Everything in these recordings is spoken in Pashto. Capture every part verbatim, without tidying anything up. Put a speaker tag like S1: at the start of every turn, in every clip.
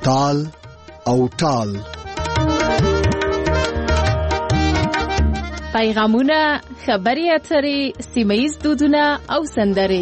S1: تال او ټال.
S2: پیغامونه، خبري اترې، سیمه‌ییز دودونه او سندرې.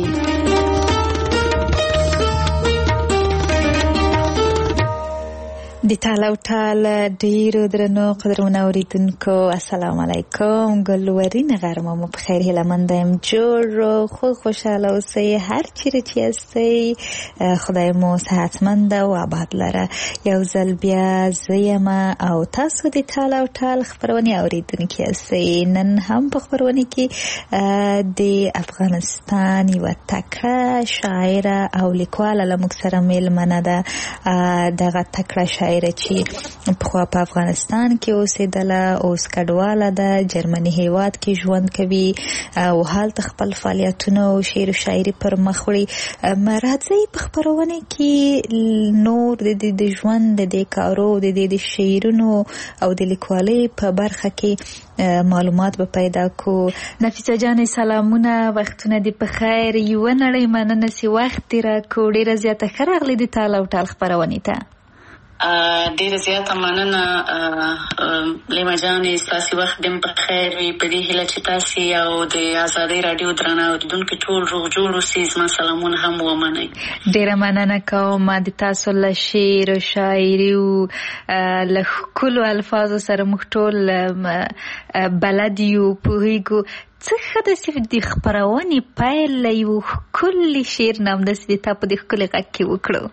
S3: د ټال او ټال ډیرو درنو قدرمنو اوریدونکو السلام علیکم. ګلوري نغرمه مو په خیر هیله مند یم. جوړ خو خوشاله اوسئ هر چیرې چې یاستئ. خدای مو صحتمند او آباد لره. یو ځل بیا زه یم او تاسو د ټال او ټال خپرونې اوریدونکي یاستئ. نن هم په خپرونې کې د افغانستان یوه تکړه شاعره او لیکواله له موږ سره میلمنه ده. دغه تکړه شاعره چې پخوا په افغانستان کې اوسېدله، اوس کډواله ده، جرمني هیواد کې ژوند کوي او هلته خپل فعالیتونه او شعر و شاعري پر مخ وړي. راځئ په خپرونې کې نور د دې د ژوند د دې کارو د دې د شعرونو او د لیکوالۍ په برخه کې معلومات به پیدا کو. نفیسه جانې سلامونه، وختونه دې په خیر. یوه نړۍ مننه چې وخت دې راکړو. ډېره زیاته ښه راغلې د ټال او ټال خپرونې ته.
S4: ډیره زیاته مننه لیما جانې، ستاسې وخت دې په خیر وي. په دې هیله چې تاسې او د ازادۍ راډیو درانه اورېدونکي ټول روغ جوړ اوسئ. زما سلامونه هم ومنئ.
S3: ډیره مننه کوم. د تاسو له شعر و شاعري او له ښکلو الفاظو سره موږ ټول بلد یو، پوهېږو. څه ښه ده چې د خپرونې پیل له یو ښکلي شعر نه همداسې د تا په دې ښکلي غږ کې وکړو.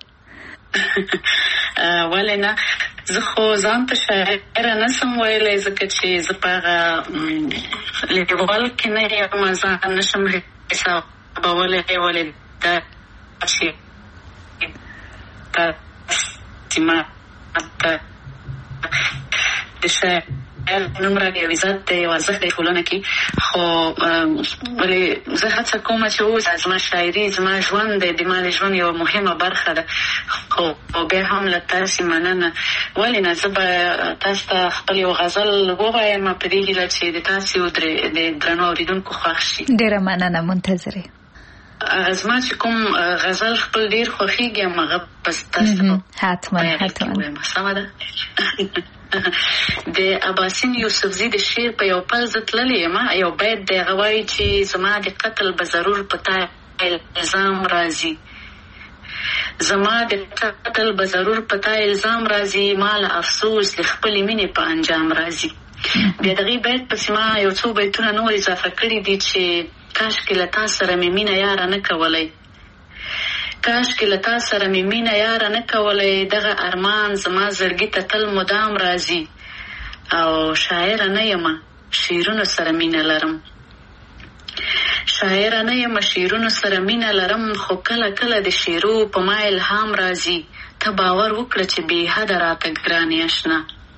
S4: ولې نه، زه خو ځان ته شاعره نسم ویلی ځکه چې زه په هغه لیکوال کې نه یم، ځان نشم حسابولی. ولې دا چې تاسې ما ته د شاعر نوم راکړی یو عزت دی، یو ارزښت دی ټولنه کې. خو ولې زه هڅه کومه چې اوس زما شاعري زما ژوند دی، د ما د ژوند یوه مهمه برخه ده. خو بیا هم له تاسې مننه. ولې نه، زه به تاسو ته خپل یو غزل ووایم په دې هیله چې د تاسې او د درنو اورېدونکو خوښ شي.
S3: ډېره مننه، منتظر یم.
S4: زما چې کوم غزل خپل ډېر خوښېږي هغه به تاسو ته
S3: حتما حتما
S4: سمه ده. د اباسین یوسفزي د شعر په یو پل زه تللی یم. یو بیت دی، هغه وایي چې زما د قتل به ضرور په تا الزام راځي، زما د قتل به ضرور په تا الزام راځي، ما له افسوس د خپلې مینې په انجام راځي. بیا دغې بیت پسې ما یو څو بیتونه نور اضافه کړي دي چې کاشکې له تا سره مې مینه یاره نه کولی، کاشکې له تا سره مې مینه یاره نه کولی، دغه ارمان زما زړګي ته تل مدام راځي. او شاعره نه یمه شعرونو سره مینه لرم، شاعره نه یمه شعرونو سره مینه لرم، خو کله کله د شعرو په ما الهام راځي. ته باور وکړه چې بې حده راته ګرانې اشنا،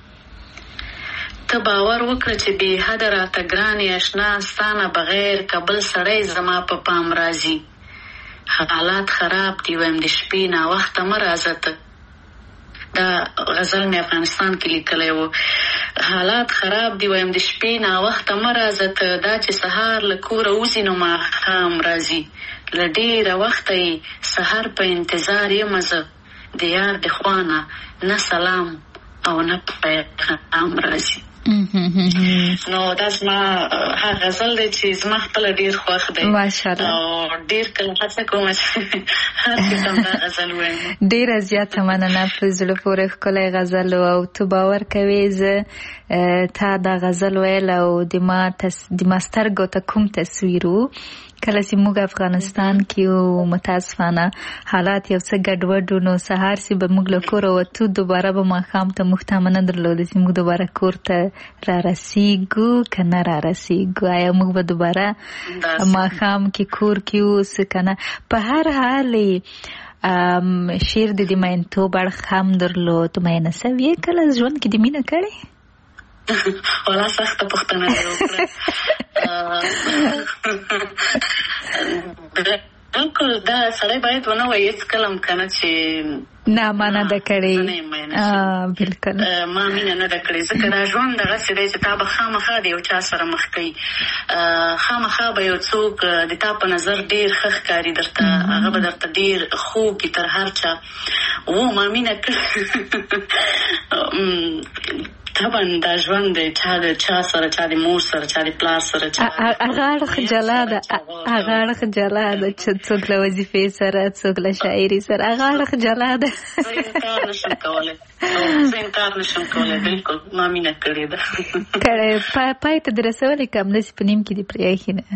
S4: ته باور وکړه چې بې حده راته ګرانې اشنا، ستا نه بغیر که بل سړی زما په پام راځي. حالات خراب دی ویم د شپې ناوخته مه راځه ته. دا غزل مې افغانستان کې لیکلی و. حالات خراب دی ویم د شپې ناوخته مه راځه ته، دا چې سهار له کوره وځي نو ماښام راځي. له ډېره وخته یې سهار په انتظار یم زه، د یار د خوا نه نه سلام او نه پیغام راځي. نو دا زما هغه غزل دی چې زما خپله ډېر خوښ دی.
S3: ماشاءالله.
S4: او ډېر کله هڅه کوم چې هر قسم دا غزل وایم.
S3: ډېره زیاته مننه، په زړه پورې ښکلی غزل او ته باور کوې زه تا دا غزل ویل او د ما د ما سترګو ته کوم تصویر و کله چې موږ افغانستان کې او متاسفانه حالات یو څه ګډوډ نو سهار چې به موږ له کوره وتو دوباره به ماښام ته موږ تمه نه درلوده چې موږ دوباره کور ته را رسیږو که نه را رسیږو، آیا موږ به دوباره ماښام کې کور کې اوسو که نه. په هر حال شعر د دې مینتوب اړخ هم درلود. مینه سوې کله ژوند کې د مینه کړې؟
S4: والا سخته پوښتنه دې وکړه. بالکل دا سړی باید ونه وایي هېڅ کله هم که نه چې
S3: نه ما نه ده کړې. بالکل
S4: ما مینه نه ده کړې، ځکه دا ژوند دغسې دی چې تا به خامخا د یو چا سره مخ کوي، خامخا به یو څوک د تا په نظر ډېر ښه ښکاري درته، هغه به درته ډېر خوږ وي تر هر چا. و ما مینه کړې طبعا دا ژوند دی، چا د چا سره، چا د مور سره، چا د پلار سره.
S3: هغه اړخ جلا ده، هغه اړخ جلا ده چې څوک له وظیفې سره، څوک له شاعري سره، هغه اړخ جلا ده.
S4: زه انکار نشم کولی، زه انکار نشم کولی، بالکل ما مینه کړې ده.
S3: کړې پای ته دې رسولې که همداسې په نیم کې دې پرېښي نه؟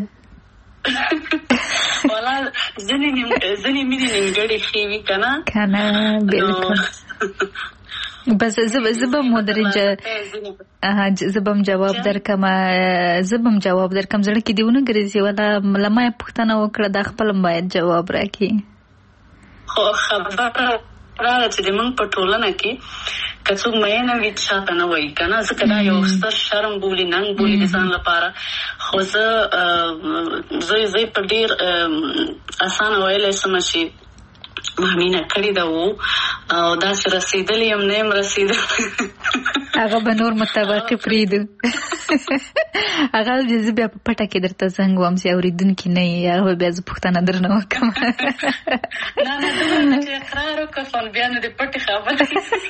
S4: والا ځینې مینې نیمګړې ښې وي که نه
S3: که نه بالکل. بس زه زه به مدرجه زه به هم جواب درکم زه به هم جواب درکم زړه کې دې ونه ګرځي ولا له ما یې پوښتنه وکړه دا خپل هم باید جواب راکړي.
S4: خو خبره راغله چې زموږ په ټولنه کې که څوک مینه وي چاته نه وایي که نه، ځکه دا یو ستر شرم بولي، ننګ بولي د ځان لپاره. خو زه زه یې په ډېر اسانه ویلی شم چې ما مینه کړې ده و او داسې رسېدلی یم نه یم رسېدلی.
S3: هغه به نور متوقع پرېږدو. هغه زه بیا په پټه کې درته زنګ وم چې اورېدونکي نه یې، هغه به بیا زه پوښتنه درنه وکړم.
S4: نه نه دومره چې اقرار وکړم بیا نو د پټې خبرې.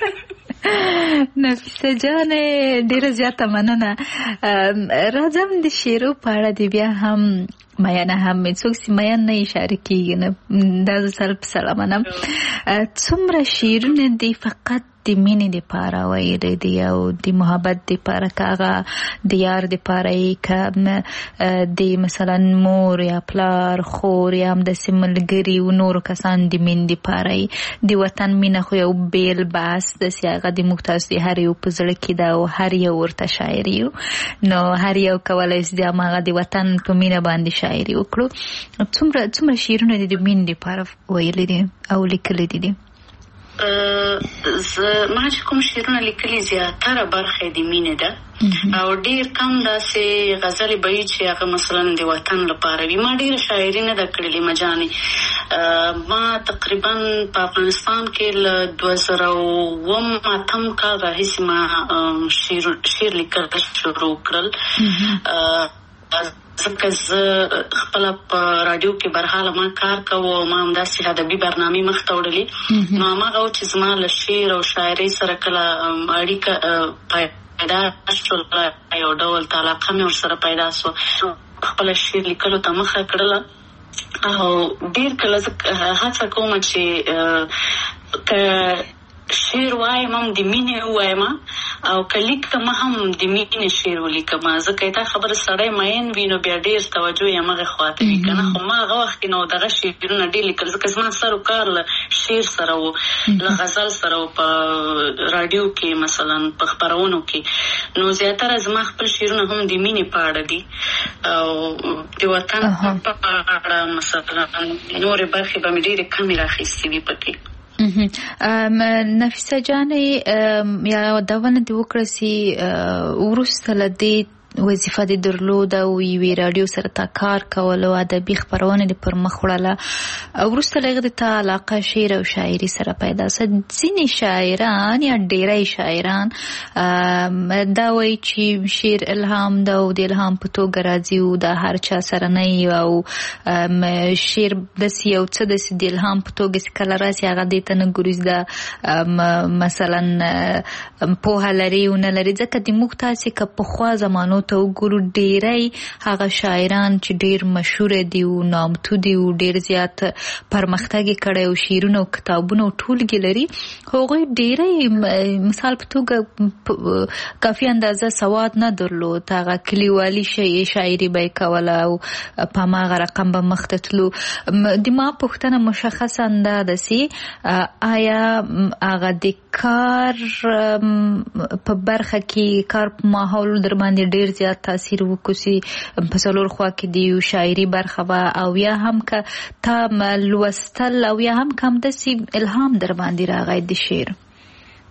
S3: نفیسه جانې ډېره زیاته مننه. راځم د شعرو په اړه دې بیا هم میانه هم څوک چې میان نه اشاره کېږي نه، دا زه سره په سره منم. څومره شعرونه دي فقط د مینې دپاره ویلی دي او د محبت دپاره، که هغه د یار دپاره یې، که د مثلا مور یا پلار خور یا همداسې ملګري و نورو کسان د مینې دپاره یې. د وطن مینه خو یو بیل بحث داسې هغه د موږ تاسو د هر یو په زړه کې ده او هر یو ورته شاعر یو، نو هر یو کولی شي د هماغه د وطن په مینه باندې شاعري وکړو. څومره څومره شعرونه دې د مینې دپاره ویلي دي او لیکلي دي دي؟
S4: ما چې کوم شعرونه لیکلي زیاتره برخه د مینې ده او ډېر کم داسې غزلې به وي چې هغه مثلا د وطن لپاره وي. ما ډېره شاعري نه ده کړې مجانې. ما تقریبا په افغانستان کې له دوه زره اووم اتم کال راهیسې ما شعر لیکل شروع کړل، ځکه زه خپله په راډیو کې برحاله ما کار کوو او ما همداسې ادبي برنامې مخته وړلې. نو هماغه و چې زما له شعر او شاعرۍ سره کله اړیکه پیدا شوله، یو ډول علاقه مې ورسره پیدا شوه، خپله شعر لیکلو ته مخه کړله. او ډېر کله زه هڅه کوم چې که شعر وایم هم د مینې ووایم او که لیکم هم د مینې شعر ولیکم، ځکه دا خبره سړی مین وي نو بیا ډېر توجه یې همغې خواته وي که نه. خو ما هغه وخت کې نو دغه شعرونه ډېر لیکل، ځکه زما سر و کار له شعر سره و، له غزل سره و، په راډیو کې مثلا په خپرونو کې. نو زیاتره زما خپل شعرونه هم د مینې په اړه دي او د وطن په اړه مثلا نورې برخې به مې ډېرې کمې راخیستې وي پکې.
S3: نفیسه جانې یادونه دې وکړه چې وروسته له دې وظیفه دې درلوده او یوې راډیو سره تا کار کول او ادبي خپرونه دې پر مخ وړله، وروسته له هغې د تا علاقه شعر او شاعري سره پیدا شوه. ځینې شاعران یا ډېری شاعران دا وایي چې شعر الهام ده او د الهام په توګه راځي او دا هر چا سره نه وي او شعر داسې یو څه داسې د الهام په توګه چې کله راسي هغه دې ته نه ګوري دا مثلا پوهه لري او نه لري. ځکه د موږ تاسې که پخوا زمانو ته وګورو ډېری هغه شاعران چې ډېر مشهور دي او نامتو دي او ډېر زیات پرمختګ یې کړی او شعرونه او کتابونه او ټولګې لري، هغوی ډېری مثال په توګه کافي اندازه سواد نه درلود، هغه کلیوالي شاعري به یې کوله او په هماغه رقم به مخته تلو. د ما پوښتنه مشخصا دا ده چې آیا هغه د کار په برخه کې کار په ماحول در باندې ډېر زیات تاثیر وکړي په څلور خوا کې د شاعري برخه وه او یا هم که تا لوستل او یا هم که همداسې الهام در باندې راغی د شعر؟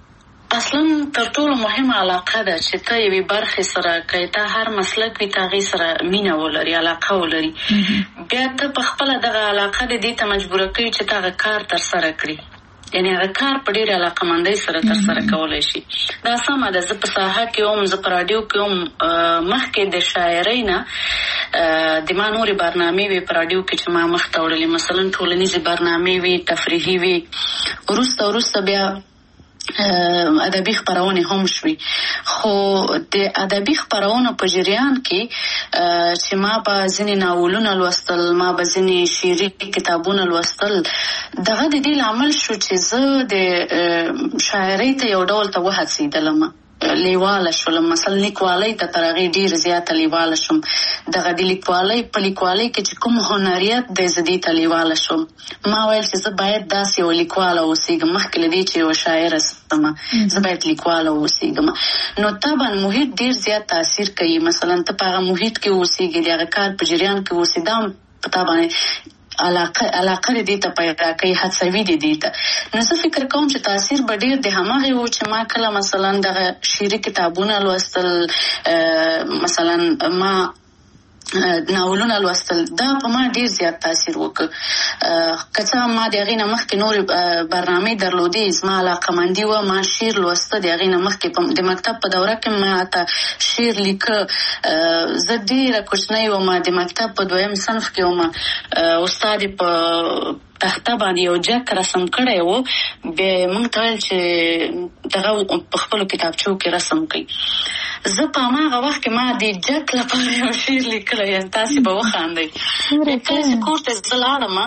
S4: اصلا تر ټولو مهمه علاقه ده چې ته یوې برخې سره که ته هر مسلک وي ته هغې سره مینه ولري، علاقه ولري، بیا ته په خپله دغه علاقه د دې ته مجبوره کوي چې ته هغه کار ترسره کړي، یعنې هغه کار په ډېرې علاقهمندۍ سره ترسره کولی شي. دا سمه ده. زه په ساحه کې وم، زه په راډیو کې وم، مخکې د شاعرۍ نه د ما نورې برنامې وې په راډیو کې چې ما مخته وړلې، مثلا ټولنیزې برنامې وې، تفریحي وې، وروسته وروسته بیا ادبي خپرونې هم شوي. خو د ادبي خپرونو په جریان کې چې ما به ځینې ناولونه لوستل، ما به ځینې شعري کتابونه لوستل، دغه د دې لامل شو چې زه د شاعرۍ ته یو ډول ته وهڅېدلم، لیواله شولم. مثلا لیکوالۍ ته تر هغې ډېر زیاته لیواله شوم. دغه د لیکوالۍ په لیکوالۍ کې چې کوم هنریت دی زه دې ته لیواله شوم. ما ویل چې زه باید داسې یو لیکواله اوسېږم، مخکې له دې چې یوه شاعره سمه زه باید لیکواله اوسېږم. نو طبعا محیط ډېر زیات تاثیر کوي. مثلا ته په هغه محیط کې اوسېږې، د هغه کار په جریان کې اوسې، دا هم په تا باندې علاقه علاقه دې ته پیدا کوي، هڅوي دې دې ته. نو زه فکر کوم چې تاثیر به ډېر د هماغې و چې ما کله مثلا دغه شعري کتابونه لوستل، مثلا ما ناولونه لوستل، دا په ما ډېر زیات تاثیر وکړ. که څه هم ما د هغې نه مخکې نورې برنامې درلودې، زما علاقهمندي وه، ما شعر لوسته. د هغې نه مخکې د مکتب په دوره کې ما ته شعر لیکه. زه ډېره کوچنۍ وم، د مکتب په دویم صنف کې وم، استاد یې په تخته باندې یو جک رسم کړی و، بیا یې موږ ته ویل چې دغه په خپلو کتابچو کې رسم کوي. زه په هماغه وخت کې ما د جک لپاره یو شعر لیکلی، یعنې تاسې به وخاندئ. کله چې کور ته زه لاړم،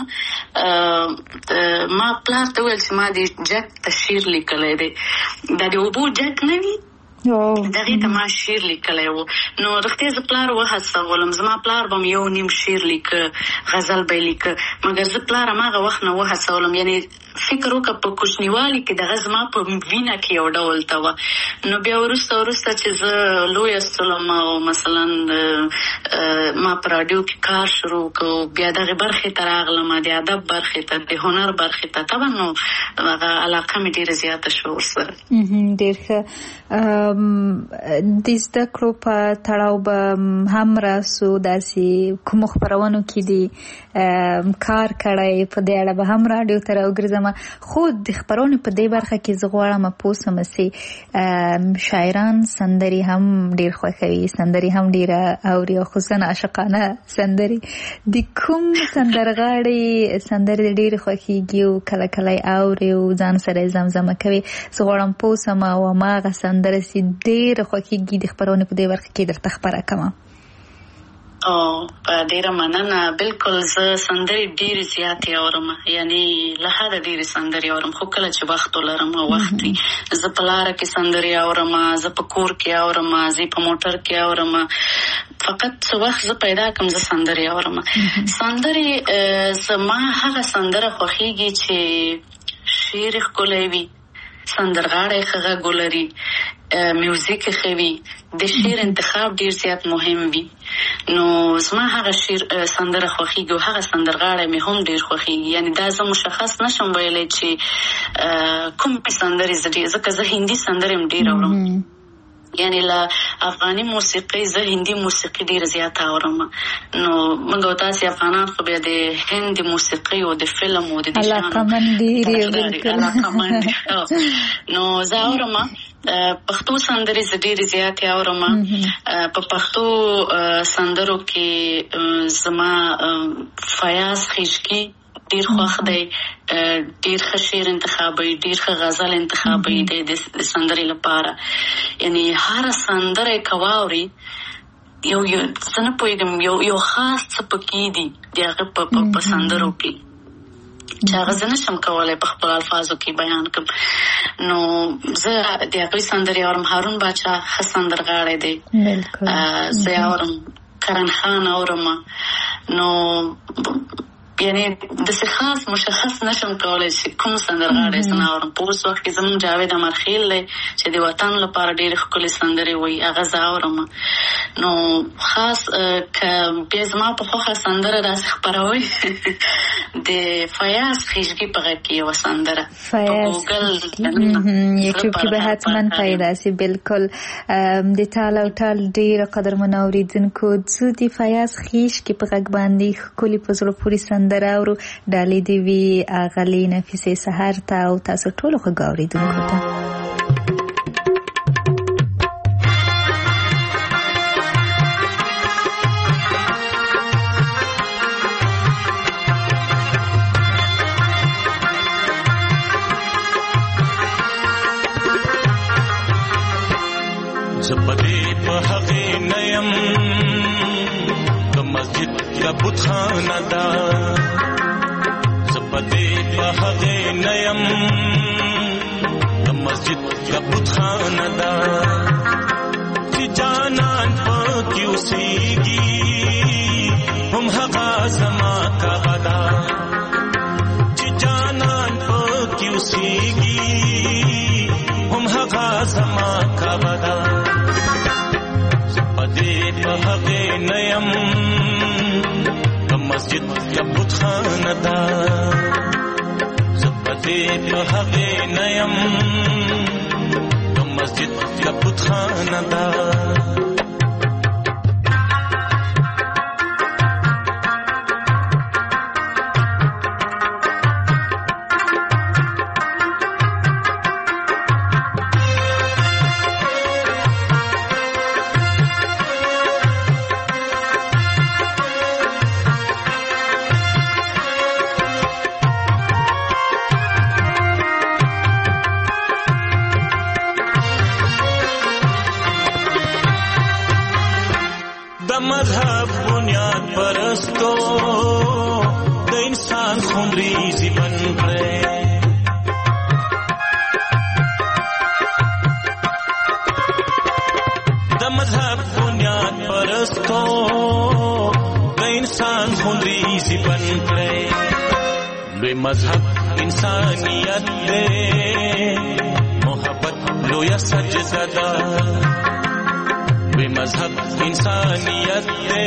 S4: ما پلار ته وویل چې ما د جک ته شعر لیکلی دی. دا د اوبو جک نه وي، دغې ته ما شعر لیکلی و. نو رښتیا زه پلار وهڅولم. زما پلار به م یو نیم شعر لیکه، غزل به یې لیکه، مګر زه پلار هماغه وخت نه وهڅولم. یعنې فکر وکړه په کوچنیوالي کې دغه زما په وینه کې یو ډول ته وه. نو بیا وروسته وروسته چې زه لویه سولم او مثلا ما په راډیو کې کار شروع کړو، بیا دغې برخې ته راغلم، د ادب برخې ته، د هنر برخې ته. طبعا نو هغه علاقه مې ډېره زیاته شوه ورسره.
S3: ډېر ښه. د زده کړو په تړاو به هم راسو، داسې کومو خپرونو کې دي کار کړی، په دې اړه به هم راډیو ته راوګرځم. خو د خپرونې په دې برخه کې زه غواړم پوه سم چې شاعران سندرې هم ډېر خوښوي، سندرې هم ډېره اوري، او خصوصا عاشقانه سندرې. د کوم سندرغاړي سندرې ډېرې خوښېږي او کله کله یې اوري او ځان سره یې زمزمه کوي؟ زه غواړم پوه سم او هماغه سندره چې ډېره خوښېږي د خپرونې په دې برخه کې درته خپره کړم.
S4: او ډیره مننه. بالکل زه سندرې ډېرې زیاتې اورم، یعنې له حده ډېرې سندرې اورم، خو کله چې وخت ولرم او وخت وي. زه په لاره کې سندرې اورم، زه په کور کې اورم، زه په موټر کې اورم. فقط څه وخت زه پیدا کړم زه سندرې اورم. سندرې زما هغه سندره خوښېږي چې شعر یې ښکلی وي، سندرغاړی ښه غږ ولري، میوزیک ښه وي، د شعر انتخاب ډېر زیات مهم وي. نو زما هغه شعر سندره خوښېږي او هغه سندرغاړی مې هم ډېر خوښېږي. یعنې دا زه مشخص نشم ویلی چې کومې سندرې زه ډېر، ځکه زه هندي سندرې هم ډېر اورم. یعنې له افغاني موسیقۍ زه هندي موسیقي ډېره زیاته اورم. نو موږ او تاسې افغانان خو بیا د هند د موسیقۍ او د فلم او د دې شیانو
S3: علاقمند
S4: علاقمند. نو زه اورم پښتو سندرې، زه ډېرې زیاتې اورم. په پښتو سندرو کې زما فیاض خیشکي ډېر خوښ دی، ډېر ښه شعر انتخابوي، ډېر ښه غزل انتخابوي دی د سندرې لپاره. یعنې هره سندره یې که واوري، یو یو زه نه پوهېږم یو یو خاص څه پکې دي د هغه په سندرو کې چې هغه زه نشم کولی په خپلو الفاظو کې بیان کړم. نو زه د هغوی سندرې اورم. هارون باچا ښه سندرغاړی دی، زه یې اورم. کرن خان اورم. نو یعنی داسې خاص مشخص نشم کولی چې کوم سندرغاړی زه نه اورم. په اوس وخت کې زموږ جاوید امرخیل دی چې د وطن لپاره ډېرې ښکلې سندرې وایي، هغه زه اورم. نو خاص که بیا زما په خوښه سندره داسې خپروئ د فیاض خیشګي په غږ کې یوه سندره په ګوګل
S3: یوټیوب کې به حتما پیدا سي. بالکل د ټال او ټال ډېره قدرمنو اورېدونکو ځو د فیاض خیشګي په غږ باندې ښکلې په زړه پورې سندره اورو. ډالۍ دې وي اغلې نفیسې سحر ته او تاسو ټولو خوږو اورېدونکو ته.
S5: زپدې په هغې نیم د مسجد یا بتخانه ده، زپدې په هغې نیم د مسجد یا بتخانه ده چې جانان پکې اوسېږي هم هغه زما کعبه ده، چې جانان پکې اوسېږي هم هغه زما کعبه ده. په هغې نیم د مسجد یا بتخانه ده، زه په دې په هغې نیم د مسجد یا بتخانه ده. مذهب بنیاد پرستو د انسان خونریزي بن کړي، د مذهب بنیاد پرستو د انسان خونریزي بن کړي. لوی مذهب انسانیت دی، محبت لویه سجده ده. لوی مذهب انسانیت دے،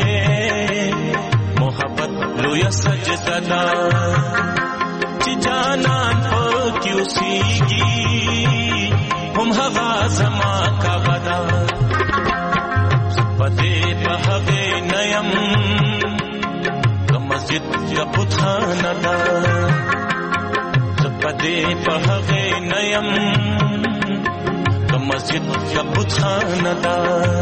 S5: محبت لویا سجدہ دا چی جانان پاکی اوسیگی هم هغا زما کعبه دا. پدے پا هغې نیم د مسجد یا بتخانه دا، پدے پا هغې نیم د مسجد یا بتخانه دا.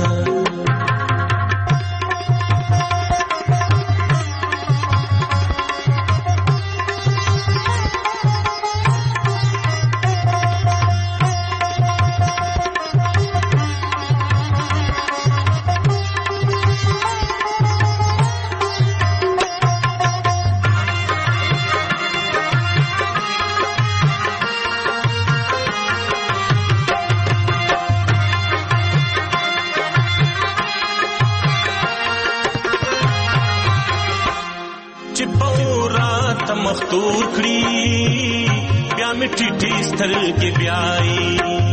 S5: مختور کړي بیا مې ټیټې سترګې بیاي،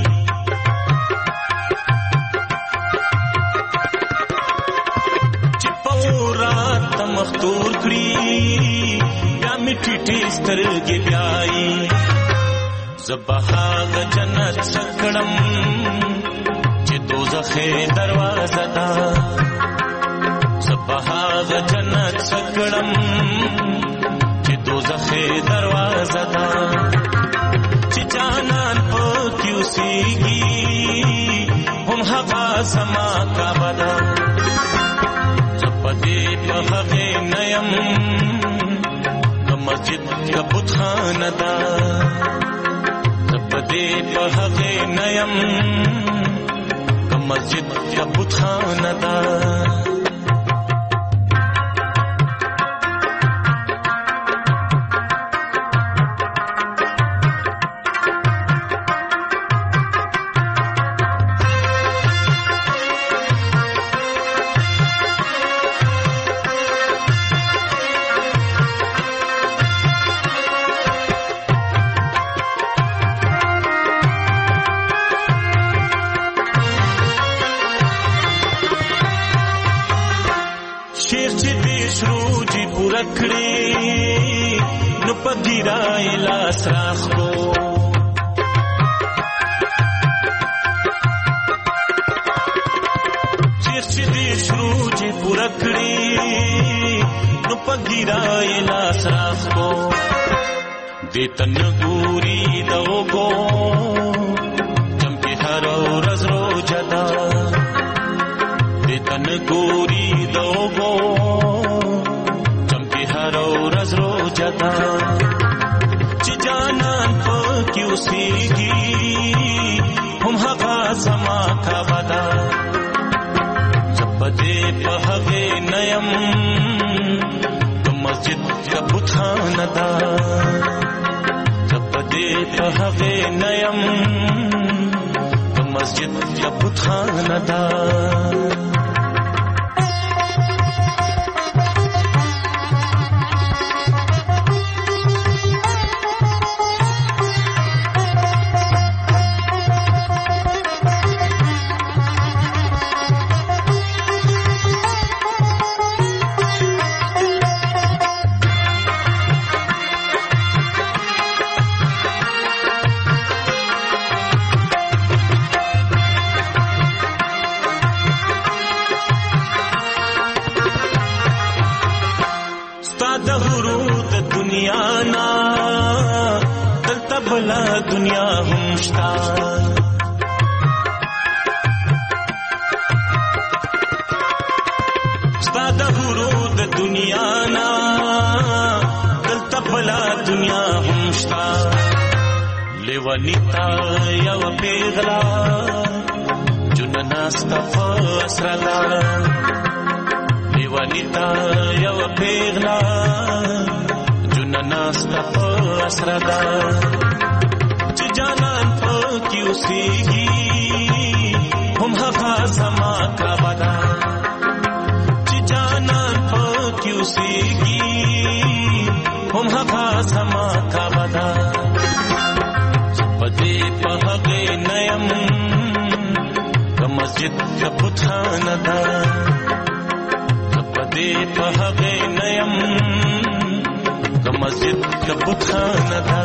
S5: چې پورات مختور کړي بیا مې ټیټې سترګې بیاي. زبحاغ جنت سکړم چې دوزخ دروازه ده، زبحاغ جنت سکړم دوزخ دروازه ده چې جانان پکې اوسېږي هم هغه زما کعبه ده. زه په دې په هغې نیم د مسجد یا بتخانه ده، زه په دې په هغې نیم د مسجد یا بتخانه ده. پورا کړې نو پګیرای لاس راخ کو چیرچې دې شروع چې پورا کړې نو پګیرای لاس راخ کو دې تن ګوري دوګو چمکه هر ورځ روزه ده دې تن ګوري دوګو چمکه هر ورځ روزه ده چې جانان پکې اوسېږي هم هغه زما کا ودا دې په هغه نیم د مسجد کا بوتخانه دا جب دې په هغه نیم د مسجد کا بوتخانه دا دنیا همشتا ستا د هورو د دنیا نا دلته بلا دنیا همشتا لیونیتا یو پیغلا جننا ستا فسرلا لیونیتا یو پیغلا جننا ستا فسرلا جانان پاکی اوسېږي هم هغه زما کا ودا چې جانان پاکی اوسېږي هم هغه زما کا ودا پدې په هغه نیم د مسجد کا بوتخانه دا پدې په هغه نیم د مسجد کا بوتخانه دا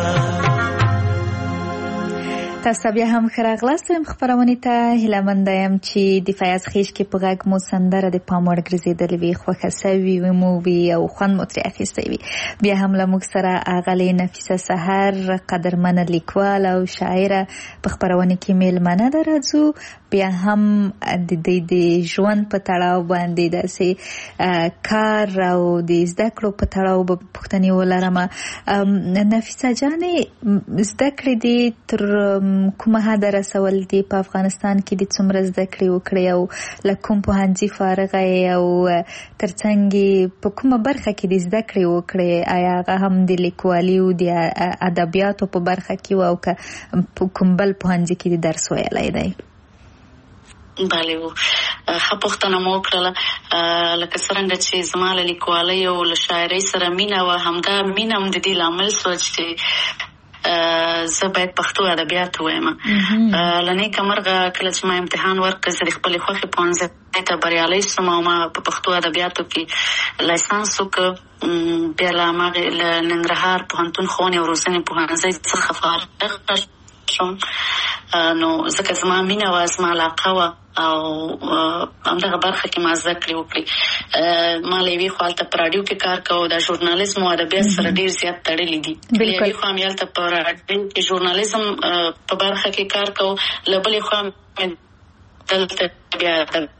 S3: تاسو بیا هم خراغلاست هم خبرونه ته هیلمند یم چې د فیاض خیش کې په غږ مو سندره د پاموړ ګرځېدلې وي خوښه سوي وي مو وي او خوند مو ترې اخیستی وي بیا هم له موږ سره اغلې نفیسه سحر قدرمنه لیکوال او شاعره په خبرونه کې میلمنه ده راځو بیا هم د دې د ژوند په تړاو باندې داسې کار او د زده کړو په تړاو به پوښتنې ولرم نفیسه جانې زده کړې دي تر کومه حد رسول دي په افغانستان کې د څومره زده کړې وکړې او له کوم پوهنځي فارغه او ترڅنګ په کومه برخه کې د زده کړې وکړې آیا هغه هم د لیکوالي او د ادبیاتو په برخه کې او کوم بل پوهنځي کې د درس ویلی دی
S4: بله و ښه پوښتنه مو وکړله لکه څرنګه چې زما له لیکوالۍ او له شاعرۍ سره مینه وه همدا مینه هم د دې لامل شوه چې زه باید پښتو ادبیات ووایم له نیکه مرغه کله چې ما امتحان ورکړ زه د خپلې خوښې پوهنځۍ ته بریالی شوم او ما په پښتو ادبیاتو کې لایسانس وکړ بیا له هماغې له ننګرهار پوهنتون ښوونې او روزنې پوهنځۍ څخه فارغ شوم نو ځکه زما مینه وه زما علاقه وه او همدغه برخه کې ما زده کړې وکړې ما له یوې خوا هلته په راډیو کې کار کوو د ژورنالیزم او ادبیات سره ډېر زیات تړلي دي له یوې خوا مې هلته په راډیو کې ژورنالیزم په برخه کې کار کوو له بلې خوا مې دلته بیا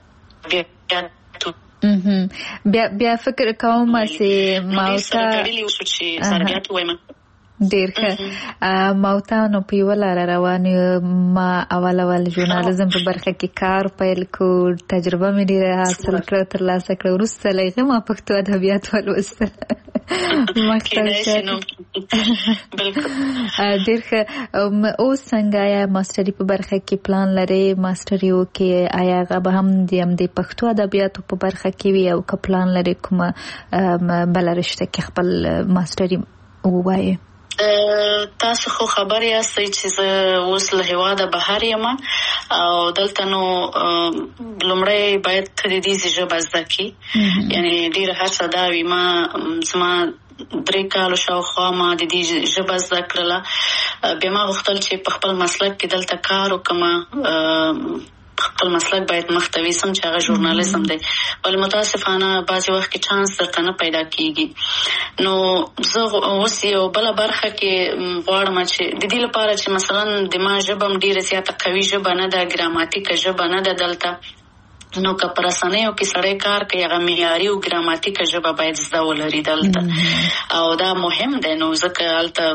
S3: بیا بیا فکر کوم چې ما
S4: سره تړلي اوسو چې ادبیات ووایم
S3: ډیر ښه موتا نو په یوه لاره روان ما اول اول ژورنالیزم په برخه کې کار پیل کو تجربه مې ډیره حاصل کړه ترلاسه کړه وروسته له هغې ما پښتو ادبیات ولوستل ډیر ښه اوس څنګه آیا ماسټري په برخه کې پلان لرې ماسټري وکړې آیا هغه به هم د همدې پښتو ادبیاتو په برخه کې وي او که پلان لرې کومه بله رشته کې خپل ماسټري ووایې
S4: تاسو خو خبر یاستئ چې زه اوس له هېواده بهر یم او دلته نو لومړی باید ته د دې ژبه زده کړې. یعنې ډېره هڅه دا وي. ما زما درې کالو شاوخوا ما د دې ژبه زده کړله. بیا ما غوښتل چې په خپل مسلک کې دلته کار وکړم. خپل مسلک باید مختوي سم چې هغه ژورنالیزم دی، ولې متاسفانه بعضې وخت کې چانس درته نه پیدا کېږي. نو زه اوس یو بله برخه کې غواړم چې د دې لپاره چې مثلا د ما ژبه هم ډېره زیاته قوي ژبه نه ده، ګراماتیکه ژبه نه ده دلته، نو که په رسنیو کې سړی کار کوي هغه معیاري او ګراماتیکه ژبه باید زده ولري دلته، او دا مهم دی. نو ځکه هلته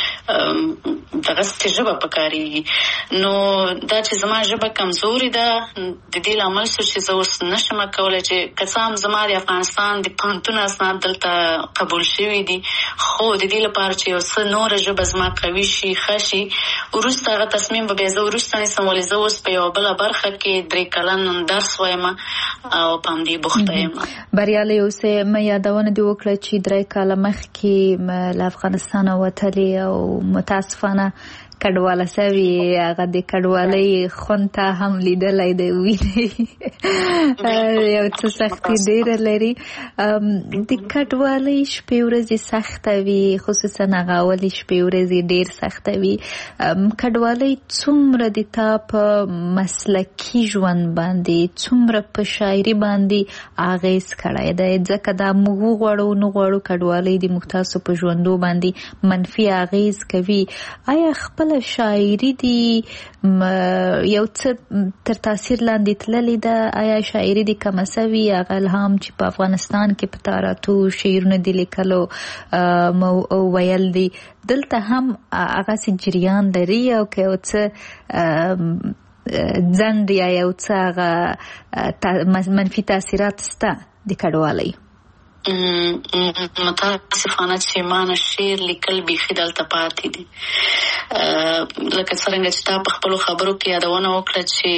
S4: دغسې ژبه پکارېږي. نو دا چې زما ژبه کمزورې ده د دې لامل شو چې زه اوس نشم کولی چې که څه هم زما د افغانستان د پوهنتون اسناد دلته قبول شوي دي، خو د دې لپاره چې یو څه نوره ژبه زما قوي شي ښه شي، وروسته هغه تصمیم به بیا زه وروسته نیسم. ولې زه اوس په یوه بله برخه کې درې کلن درس وایم او په همدې بوخته یم.
S3: بریالۍ اوسئ. مې یادونه دې وکړه چې درې کاله مخکې له افغانستانه وتلې او متاسفانه کډواله سوي، هغه د کډوالۍ خوند ته هم لیدلی دی، ویني یو څه سختي ډېره لري. د کډوالۍ شپې ورځې سخته وي، خصوصا هغه اولې شپې ورځې ډېر سخته وي. کډوالۍ څومره د تا په مسلکي ژوند باندې، څومره په شاعري باندې اغېز کړی دی؟ ځکه دا موږ وغواړو نه غواړو کډوالۍ د موږ تاسو په ژوندو باندې منفي اغېز کوي. آیا خپل شاعري دی یو څه تر تاثیر لاندې تللې ده؟ آیا شاعري دی کمه سوي؟ هغه الهام چې په افغانستان کې په تاراتو شعرونه دي لیکلو او ویل دي، دلته هم هغسې جریان لري او که یو څه ځنډ یا یو څه هغه منفي تاثیرات شته د کډوالۍ؟
S4: متاسفانه چې ما نه شعر لیکل بیخي دلته پاتې دي. لکه څرنګه چې تا په خپلو خبرو کې یادونه وکړه چې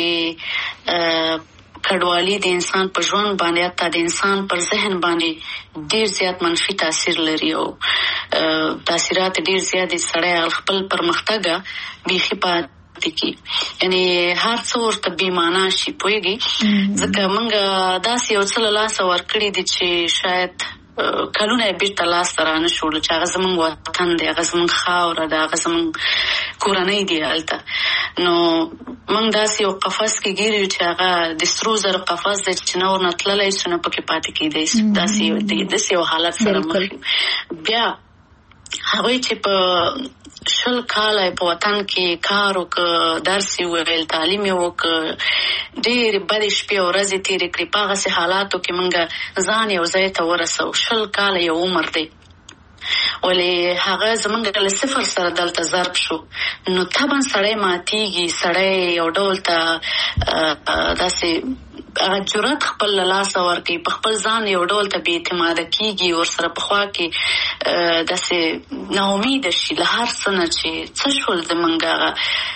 S4: کډوالي د انسان په ژوند باندې، حتی د انسان پر ذهن باندې ډېر زیات منفي تاثیر لري او تاثیرات ډېر زیات دي. سړی خپل پرمختګ بیخي پاتې کی، یعنی هر څه ورته بې معنا شي، پوهېږي؟ ځکه موږ داسې یو څه له لاسه ورکړي دي چې شاید کلونه یې بېرته لاسته رانه شوړو، چې هغه زموږ وطن دی، هغه زموږ خاوره ده، هغه زموږ کورنۍ دی هلته. نو موږ داسې یو قفس کې ګیر یو چې هغه د سرو زرو قفس دی چې نه ورنه تللی شو نه پکې پاتې کېدی شو. داسې یو حالت سره مخ یو. بیا هغوی چې په شل کاله په وطن کې کار وکړ، درس یې وویل، تعلیم یې وکړ، ډېرې بدې شپې او ورځې تېرې کړې، په هغسې حالاتو کې موږ ځان یو ځای ته ورسو. شل کاله یو عمر دی، ولې هغه زموږ له صفر سره دلته ضرب شو. نو طبعا سړی ماتېږي، سړی یو ډول ته داسې هغه جرأت خپل له لاسه ورکوي، په خپل ځان یو ډول ته بې اعتماده کېږي، ورسره په خوا کې داسې ناامیده شي له هر څه نه چې څه شول زموږ هغه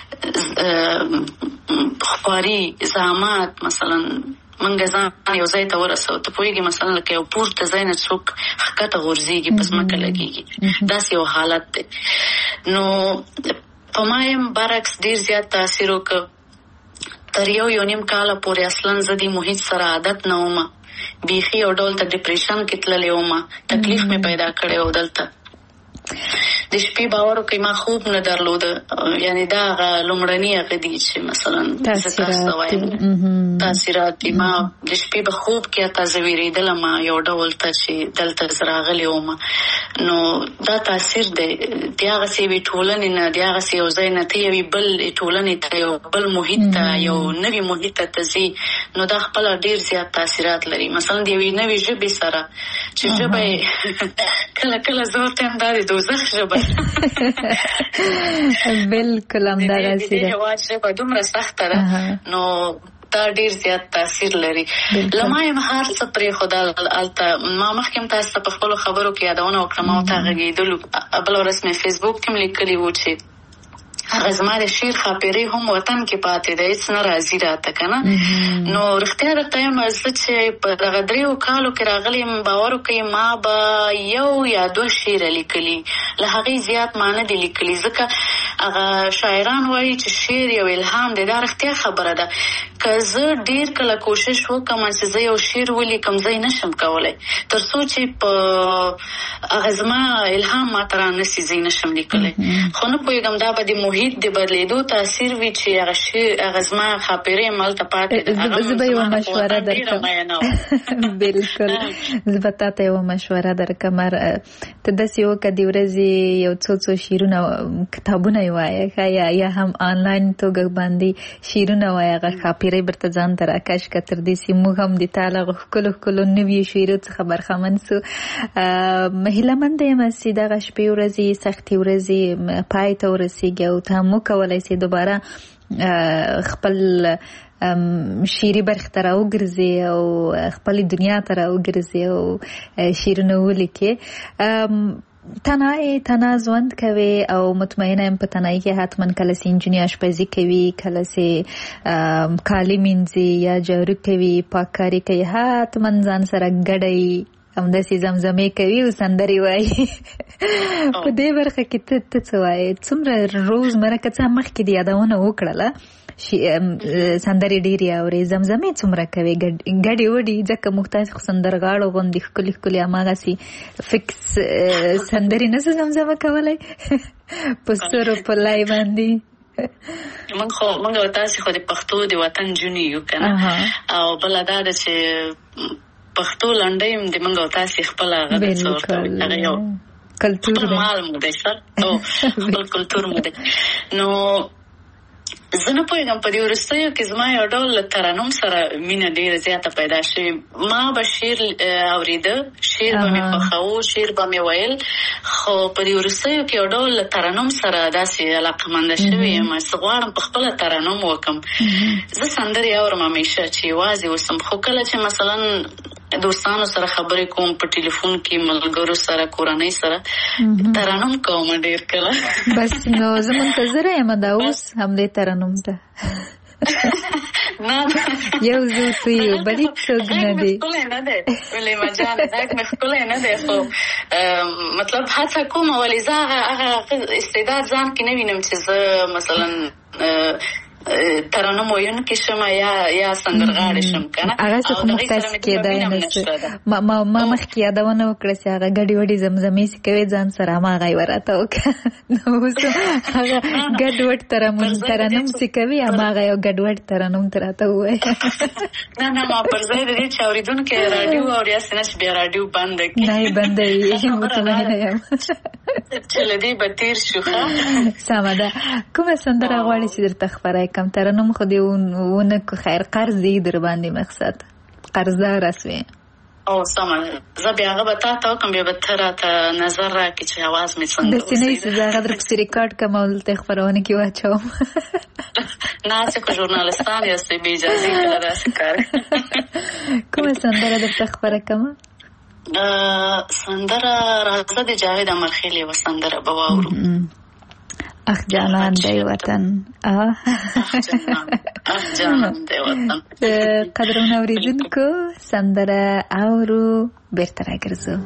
S4: خواري زحمات. مثلا موږ ځان یو ځای ته ورسو، ته پوهېږي مثلا لکه یو پورته ځای نه څوک ښکته غورځېږي، په ځمکه لګېږي، داسې یو حالت دی. نو په ما یم برعکس ډېر زیات تاثیر وکړ. تر یو یو نیم کاله پورې اصلا زه د محیط سره عادت نه ومه، بیخي یو ډول ته ډپریشن کې تللی ومه، تکلیف مې پیدا کړی و دلته. د شپې باور وکړئ ما خوب نه درلوده، یعنی دا هغه لومړني هغه دي چې مثلا زه تاسو ته وایم تاثیرات دي. ما د شپې به خوب کې حتی زه وېرېدلم یو ډول ته چې دلته زه راغلې ومه. نو دا تاثیر دی د هغسې یوې ټولنې نه، د هغسې یو ځای نه ته یوې بل ټولنې ته، یو بل محیط ته، یو نوي محیط ته ته ځې، نو دا خپله ډېر زیات تاثیرات لري. مثلا د یوې نوې ژبې سره چې ژبه یې کله کله زه ورته یم دا د دوزخ ژبه
S3: بالکل همدغسې ده.
S4: هېواد ژبه دومره سخته ده، نو دا ډېر زیات تاثیر لري. له ما یم هر څه پرېښودل هلته. ما مخکې هم تاسو ته په خپلو خبرو کې یادونه وکړه، ما ورته غږېدلو. بله ورځ مې فیسبوک کې هم لیکلي وو چې هغه زما د شعر خاپیرې هم وطن کې پاتې ده، هېڅ نه راځي راته که نه. نو رښتیا درته یم زه چې په دغه دریو کالو کې راغلی یم، باور وکړئ ما به یو یا دوه شعره لیکلي، له هغې زیات ما نه دي لیکلي، ځکه هغه شاعران وایي چې شعر یو الهام دی. دا رښتیا خبره ده. که زه ډېر کله کوشش وکړم چې زه یو شعر ولیکم، زه یې نشم کولی، تر څو چې په هغه زما الهام ماته رانسي زه یې نشم لیکلی. خو نه پوهېږم دا به د محیط د بدلېدو تاثیر وي چې هغه شعر هغه زما خاپیرې هملته پاتې ده.
S3: زه به یوه مشوره درکړم. بلکل زه به تا ته یوه مشوره درکړم. ته داسې وکړه د ورځې یو څو څو شعرونه کتابونه یې وایه یا یا هم آنلاین توګه باندې شعرونه وایه، هغه خاپیرې برته ځان ته راکش که تر دې چې موږ هم د تا له هغو ښکلو ښکلو نویو شعرو څخه برخمن سو. هیله منده یم چې دغه شپې ورځې سختې ورځې پای ته ورسېږي او ته هم وکولی سې دوباره خپل شعري برخې ته راوګرځې او خپلې دنیا ته راوګرځې او شعرونه ولیکې. تنهایی تنها ژوند کوي او مطمئنه یم په تنهایی کې حتما کله چې انجونې اشپزي کوي، کله چې کالي مینځي یا جارو کوي، پاککاري کوي، حتما ځان سره ګډوي، همداسې زمزمې کوي او سندرې وایي. په دې برخه کې ته ته څه وایې؟ څومره روزمره که څه مخکې د یادونه وکړله سندرې ډېرې اورې، زمزمې څومره کوې؟ ګډې وډې ځکه موږ تاسې خو سندرغاړو غوندې ښکلې ښکلې هماغسې فکس سندرې نه څه زمزمه کولی په سرو په لای باندې؟
S4: موږ خو موږ او تاسې خو د پښتو د وطن جونې یو که نه، او بله دا ده چې پښتو لنډۍ هم د موږ او تاسې خپله هغه ده څه ورته وایي، هغه یو
S3: کلتور
S4: خپل مال مو دی سر او خپل کلتور مو دی. نو زه نه پوهېږم په دې وروستیو کې زما یو ډول له ترنم سره مینه ډېره زیاته پیدا شوې. ما به شعر اورېده، شعر به مې خوښاوه، شعر به مې ویل، خو په دې وروستیو کې یو ډول له ترنم سره داسې علاقمنده شوې یم چې غواړم په خپله ترنم وکړم. زه سندرې اورم همیشه چې یوازې اوسم، خو کله چې مثلا دوستانو سره خبرې کوم په ټلیفون کې، ملګرو سره، کورنۍ سره، ترنم کوم ډېر کله.
S3: بس نو زه منتظره یم دا اوس همدې ترنم ته.
S4: نه
S3: یو زه تو یو بلې څوک نه دی.
S4: ښکلی نه دی ولیمه جانه، غږ مې ښکلی نه دی، خو مطلب هڅه کوم، ولې زه هغه استعداد ځان کې نه وینم چې زه مثلا ترنم ویونکې شم یا یا سندرغاړې شم که نه.
S3: هغسې خو موږ تاسې کېدای نه شو. ما ما مخکې یادونه وکړه چې هغه ګډې وډې زمزمې چې کوې ځان سره هماغه یې وراته وکړه. نو اوس هغه ګډ وډ ترنم چې کوي هماغه یو ګډ وډ ترنم ته راته ووایه.
S4: نه نه ما پر ځای د دې چې اورېدونکي راډیو اوري هسې نه چې بیا راډیو بنده کړي.
S3: نه یې بندوي، مطمئنه یم
S4: چې له دې به تېر شو. ښه
S3: سمه ده. کومه سندره غواړې چې درته خپره کم ترنم خو دې ونه کو خیر قرض دې در باندې مقصد قرضداره سوې؟
S4: او سمه زه بیا هغه به تا ته وکړم، بیا به ته راته نظر راکړې چې اواز مې څنګه
S3: داسې نه وي چې زه هغه درپسې ریکارډ کړم او دلته یې خپرونه کې واچوم.
S4: نه چې خو ژورنالستان یاستئ بې اجازې کله داسې کار.
S3: کومه سندره درته خپره کړمه؟
S4: سندره راځه د جاوید امرخیل یوه سندره به واورو.
S3: اخ جانان دی وطن.
S4: اخ جانان دی وطن.
S3: قدرمنو اوریدونکو سندره اورو بیرته راګرځو.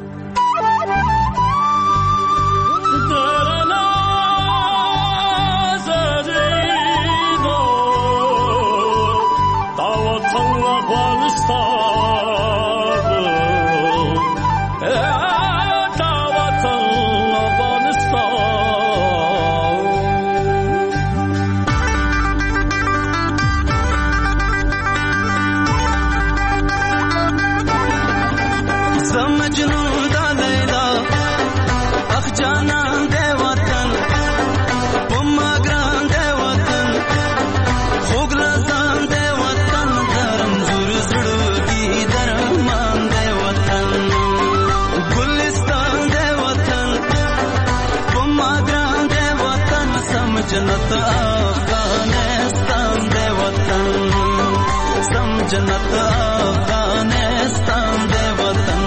S6: जन्नत अफगानिस्तान दे वतन, सम जन्नत अफगानिस्तान दे वतन.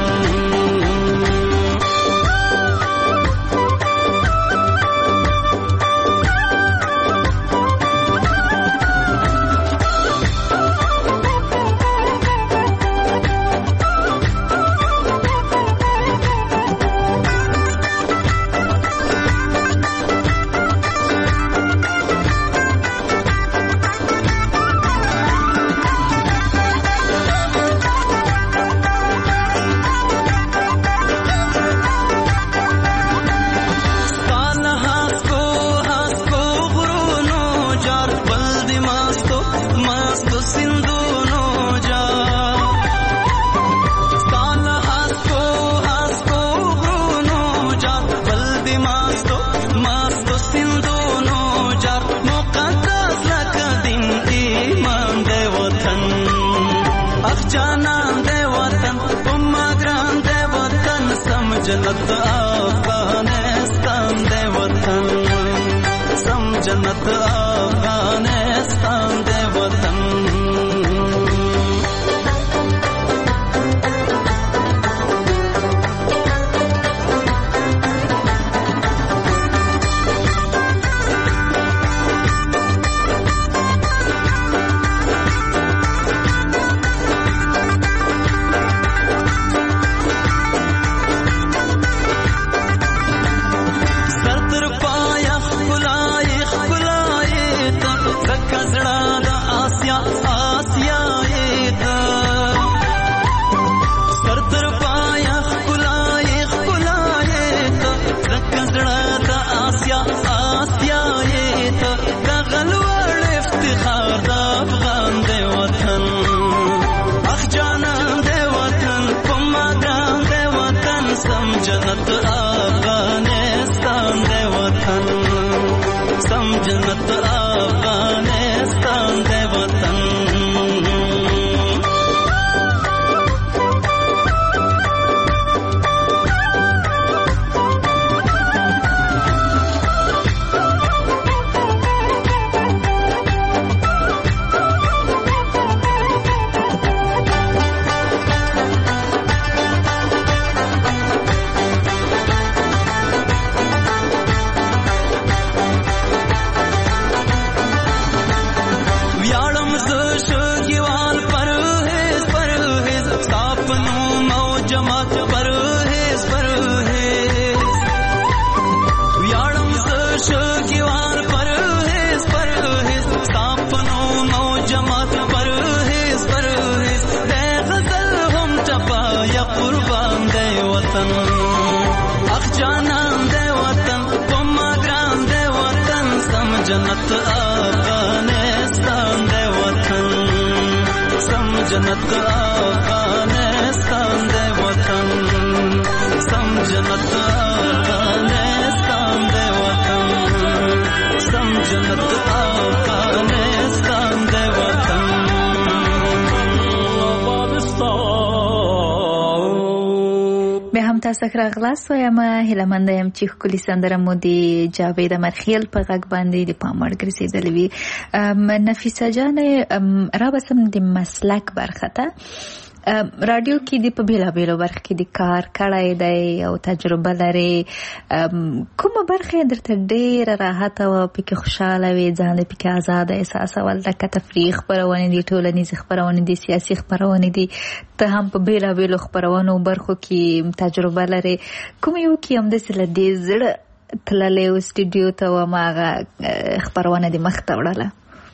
S6: जन्नत अफगानिस्तान दे वतन सम जन्नत अफगानिस्तान दे वतन जन्नत अफगानिस्तान दे वतन सम जन्नत अफगानिस्तान दे वतन जन्नत अफगानिस्तान दे वतन सम जन्नत अफगानिस्तान दे वतन सम जन्नत अफगानिस्तान दे वतन सम जन्नत अफगानिस्तान दे वतन
S3: به هم تاسو راغلاست وایم هیله مند یم چې ښکلې سندره مو د جاوید امرخیل په غږ باندې د پام وړ ګرځېدلې وي. نفیسه جانې رابسم د مسلک برخه ته رادیو کې د په بیلابیلو برخه کې د کار کړی دی او تجربه لري، کومه برخه درته ډېره راحته وه، پکې خوشحاله وې، ځان دې پکې ازاده احساسول؟ لکه تفریح خپرونې دي، ټولنیزې خپرونې دي، سیاسي خپرونې دي، ته هم په بیلابیلو خپرونو برخو کې تجربه لري، کوم یو کې همداسې له دې زړه تللی و سټوډیو ته و هماغه خپرونه دې مخته وړله؟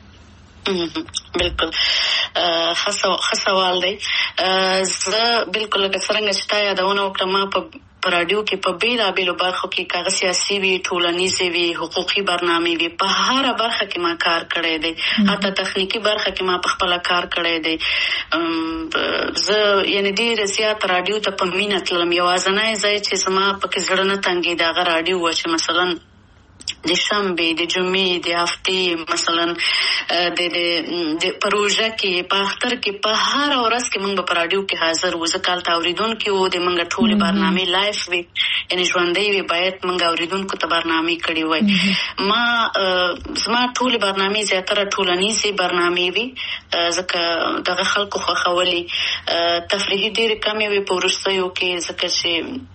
S4: بالکل ښه سوال دی. زه بالکل لکه څرنګه چې تا یادونه وکړه، ما په په راډیو کې په بیلابیلو برخو کې کاغذ سیاسي وي، ټولنیزې وي، حقوقي برنامې وي، په هره برخه کې ما کار کړی دی، حتی تخنیکي برخه کې ما په خپله کار کړی دی. زه یعنې ډېره زیات راډیو ته په مینه تلم. یوازینی ځای چې زما پکې زړه نه تنګېده هغه راډیو وه چې مثلا د شنبې، د جمعې، د هفتې مثلا د د پروژه کې په اختر کې په هر ورځ کې موږ په راډیو کې حاضر وو. ځکه هلته اورېدونکي وو، د موږ ټولې برنامې لایف وي، یعنې ژوندۍ وي، باید موږ اورېدونکو ته برنامې کړې وای. ما زما ټولې برنامې زیاتره ټولنیزې برنامې وي، ځکه دغه خلکو خوښولې. تفریحي ډېرې کمې وي په وروستیو کې، ځکه چې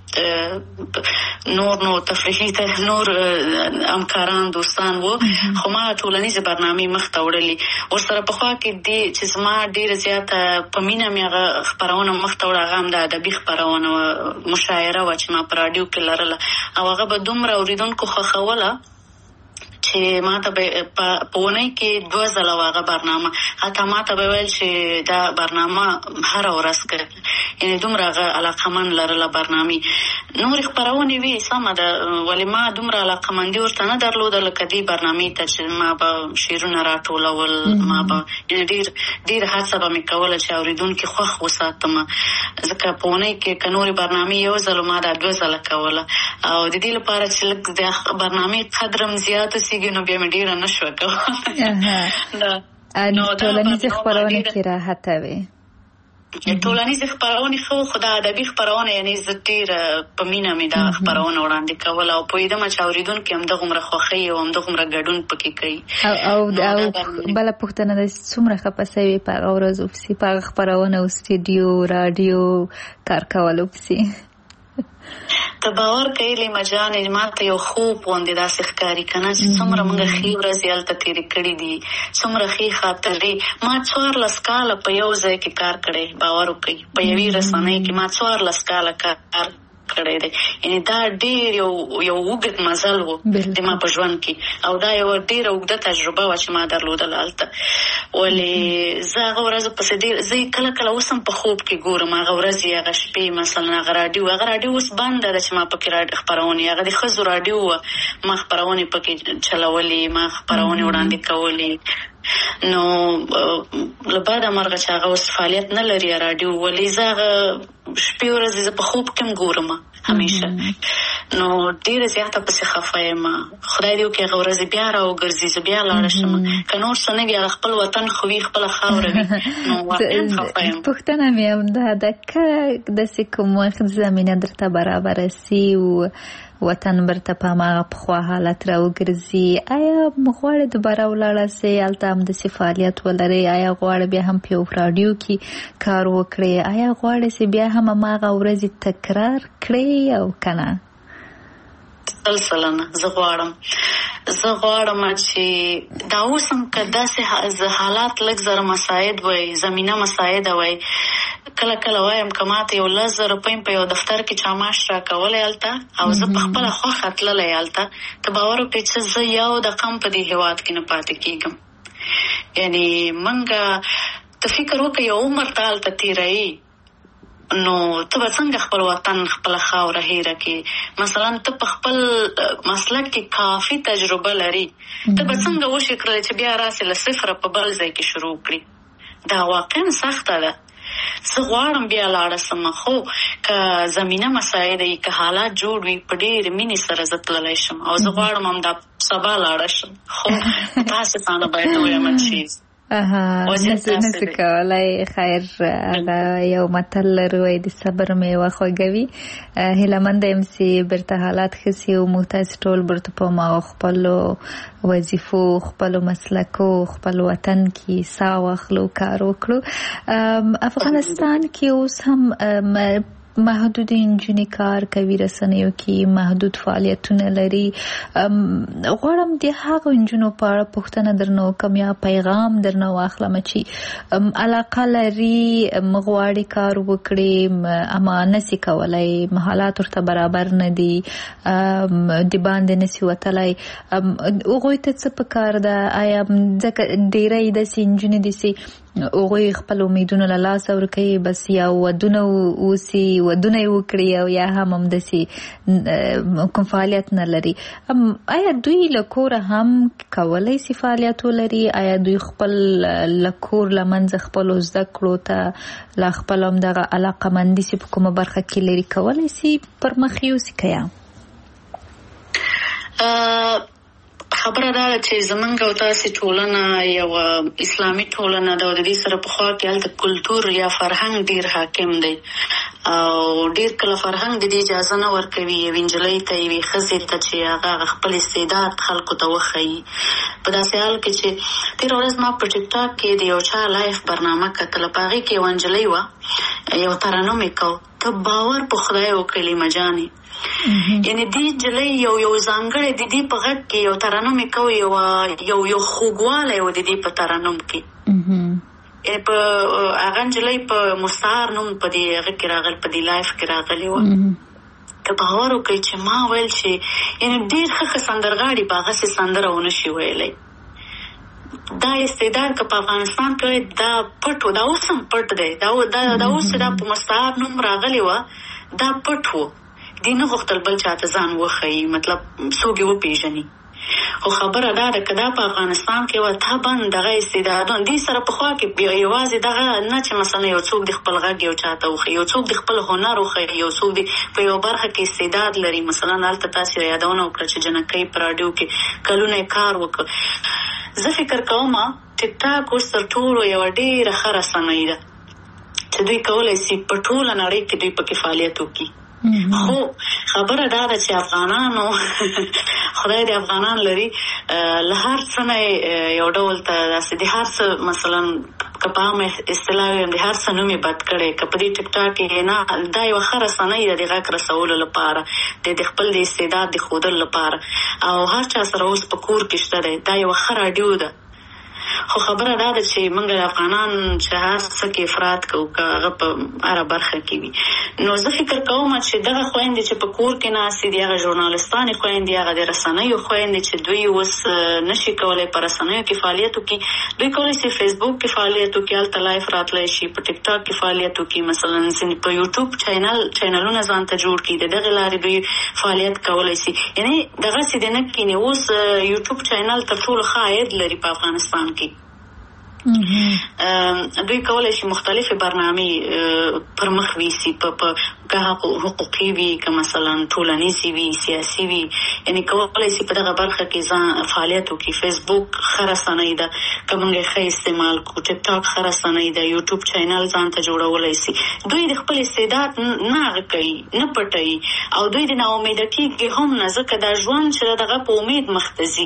S4: نور نو تفریحي نور همکاران دوستان وو، خو ما ټولنیزې برنامې مخته وړلې. ورسره پخوا کې دې چې زما ډېره زیاته په مینه مې هغه خپرونه مخته وړه، هغه هم د ادبي خپرونه وه، مشاعره وه چې ما په راډیو کې لرله، او هغه به دومره اورېدونکو خوښوله چې ما ته به په اونۍ کې دوه ځله وه هغه برنامه. حتی ما ته به ویل چې دا برنامه هره ورځ کوي، یعنې دومره هغه علاقمند لرله برنامې. نورې خپرونې وي سمه ده، ولې ما دومره علاقمندي ورته نه درلوده لکه دې برنامې ته چې ما به شعرونه راټولول، ما به یعنې ډېر ډېره هڅه به مې کوله چې اورېدونکي خوښ وساتم، ځکه په اونۍ کې که نورې برنامې یو ځل ما دا دوه ځله کوله. او د دې لپاره چې لږ د برنامې قدرم زیات اوسېږي نو بیا مې ډېره نه شوه کولی.
S3: ټولنیزې خپرونې کې راحته وې؟
S4: ټولنیز خبرونه خو خدا ادبي خبرونه یعنی زه ډېر په مینه مې دا خبرونه وړاندې کول او پوهېدم چې اورېدونکي همدغومره خوښوي او همدغومره ګډون پکې کوي.
S3: او او بله پوښتنه ده څومره خفه سوې په هغه ورځو پسې په هغه خپرونه او سټډیو راډیو کار کولو پسې؟
S4: ته باور کوې لیما جانې ما ته یو خوب غوندې داسې ښکاري که نه چې څومره موږ ښې ورځې هلته تېرې کړي دي، څومره ښې خاطرې. ما څوارلس کاله په یو ځای کې کار کړی، باور وکړئ په یوې رسنۍ کې ما څوارلس کاله کار کړی دی. یعنې دا ډېر یو یو اوږد مزل و د ما په ژوند کې او دا یوه ډېره اوږده تجربه وه چې ما درلودله هلته. ولې زه هغه ورځ پسې ډېر زه کله کله اوس هم په خوب کې ګورم هغه ورځې هغه شپې مثلا هغه راډیو هغه راډیو اوس بنده ده چې ما پکې خپرونې هغه د ښځو راډیو وه ما خپرونې پکې چلولې ما خپرونې وړاندې کولې. نو له بده مرغه چې هغه اوس فعالیت نه لري راډیو، ولې زه هغه شپې ورځې زه په خوب کې هم ګورم همیشه. نو ډېره زیاته پسې خفه یم. خدای دې وکړي هغه ورځې بیا راوګرځي زه بیا لاړه شم، که نور څه نه وي هغه خپل وطن خو وي خپله خاوره وي. نو واقعا خفه یم.
S3: پوښتنه مې همدا ده که داسې کوم وخت زمینه درته برابره سي و وطن برته په هماغه پخوا حالت راوګرځي، آیا غواړې دوباره ولاړه سې هلته همداسې فعالیت ولرې؟ آیا غواړې بیا هم په یو راډیو کې کار وکړې؟ آیا غواړې چې بیا هم هماغه ورځې تکرار کړې او که نه؟
S4: سل سلنه زه غواړم زه غواړم چې دا اوس هم که داسې حالات لږ زره مساعد وای، زمینه مساعده وای، کله کله وایم که ماته یو لس زره روپۍ په یو دفتر کې چا معاش راکولی هلته او زه په خپله خوښه تللی هلته، ته باور وکړې چې زه یو دقه هم په دې هېواد کې نه پاتې کېږم. یعنې موږ ته فکر وکړه یو عمر ته هلته تېروي، نو ته به څنګه خپل وطن خپله خاوره هېره کړې؟ مثلا ته په خپل مسلک کې کافي تجربه لري، ته به څنګه وشي کړلی چې بیا راسې له صفره په بل ځای کې شروع کړي؟ دا واقعا سخته ده. زه غواړم بیا لاړه سم، خو که زمینه مساعده وي، که حالات جوړ وي، په ډېرې مینې سره زه تللی شم او زه غواړم همدا سبا لاړه شم، خو متاسفانه باید ووایم چې
S3: نسی کولای. خیر هغه یو متل لري وایي د صبر میوه خوږه وي. هیله منده یم چې بیرته حالات ښه سي او موږ تاسې ټول بیرته په هماغو خپلو وظیفو خپلو مسلکو خپل وطن کې ساه واخلو کار وکړو. افغانستان کې اوس هم محدود انجونې کار کوي، رسنیو کې محدود فعالیتونه لري. غواړم د هغو انجونو په اړه پوښتنه درنه وکړم یا پیغام درنه واخلم چې علاقه لري، غواړي کار وکړي اما نسي کولی، حالات ورته برابر نه دي، د باندې نسي وتلی. هغوی ته څه پکار ده؟ آیا ځکه ډېری داسې انجونې دي چې هغوی خپل امیدونه له لاسه ورکوي، بس یا ودونه اوسي ودونه یې وکړي او یا هم همداسې کوم فعالیت نه لري. آیا دوی له کوره هم کولی سي فعالیت ولري؟ آیا دوی خپل له کور له منځه خپلو زده کړو ته له خپل همدغه علاقهمندي سي په کومه برخه کې لري کولی سي پر مخ یوسي که یا؟
S4: خبره دا ده چې زمونږ او تاسې ټولنه یوه اسلامي ټولنه ده او د دې سره پخوا کې هلته کلتور یا فرهنګ ډېر حاکم دی او ډېر کله فرهنګ د دې اجازه نه ورکوي یوې نجلۍ ته یوې ښځې ته چې هغه خپل استعداد خلکو ته وښیي. په داسې حال کې چې تېره ورځ ما په ټیک ټاک کې د یو چا لایف برنامه کتله، په هغې کې یوه نجلۍ وه، یو ترنم یې کو. ته باور په خدای وکړې لیما جانې، یعنې دې نجلۍ یو یو ځانګړی د دې په غږ کې یو ترنم یې کو، یو یو خوږوالی و د دې په ترنم کې. یعنې په هغه نجلۍ په مستعار نوم په دې هغه کې راغلی، په دې لایف کې راغلی وه. ته باور وکړئ چې ما ویل چې یعنې ډېر ښه ښه سندرغاړي به هغسې سندره ونه شي ویلی. دا استعداد که په افغانستان کې دا پټ و، دا اوس هم پټ دی، دا دا اوس چې دا په مستعار نوم راغلی وه دا پټ و، دې نه غوښتل بل چاته ځان وښیي، مطلب څوک یې وپېژني. خو خبره دا ده که دا په افغانستان کې وه طبعا دغه استعدادونه دې سره پخوا کې یوازې دغه نه چې مثلا یو څوک د خپل غږ یو چاته وښیي، یو څوک د خپل هنر وښیي، یو څوک د په یو برخه کې استعداد لري. مثلا هلته تاسې یادونه وکړه چې جنکۍ په راډیو کې کلونه یې کار وکړ. زه فکر کوم ټیک ټاک اوس تر ټولو یوه ډېره ښه رسنۍ ده چې چې دوی کولای شي په ټوله نړۍ کې دوی پکې فعالیت وکړي. خو خبره دا ده چې افغانانو خدای دې افغانان لري له هر څه نه یو ډول ته داسې د هر څه مثلا که په عامه اصطلاح ویم د هر څه نوم یې بد کړی، که په دې ټیک ټاک کې نه دا یوه ښه رسنۍ ده د غږ رسولو لپاره، د خپل د استعداد د ښودلو لپاره، او هر چا سره اوس په کور کې شته دی. دا یوه ښه راډیو ده. خو خبره دا ده چې موږ افغانان چې هر څه کې افراط کوو که هغه په هره برخه کې وي. نو زه فکر کوم چې دغه خویندې چې په کور کې ناستې دي، هغه ژورنالستانې خویندې، هغه د رسنیو خویندې چې دوی اوس نشي کولی په رسنیو کې فعالیت وکړي، دوی کولی شي فیسبوک کې فعالیت وکړي، هلته لایف راتلی شي، په ټیک ټاک کې فعالیت وکړي، مثلا ځینې په یوټیوب چینل چینلونه ځان ته جوړ کړي، د دغې لارې دوی فعالیت کولی شي. یعنې دغسې د نه کینې اوس یوټیوب چینل تر ټولو ښه عاید لري په افغانستان کې. دوی کولای شي مختلفې برنامې پر مخ ویسي، په که حقوقي وي، که مثلا ټولنیزې وي، سیاسي وي، یعنې کولای شي په دغه برخه کې ځان فعالیت وکړي. فیسبوک ښه رسنۍ ده که موږ یې ښه استعمال کړو، ټیک ټاک ښه رسنۍ ده، یوټیوب چینل ځان ته جوړولی شي. دوی د خپل استعداد نه هغه کوي، نه پټوي، او دوی د ناامیده کېږي هم نه، ځکه دا ژوند چې دغه په امید مخ ته ځي.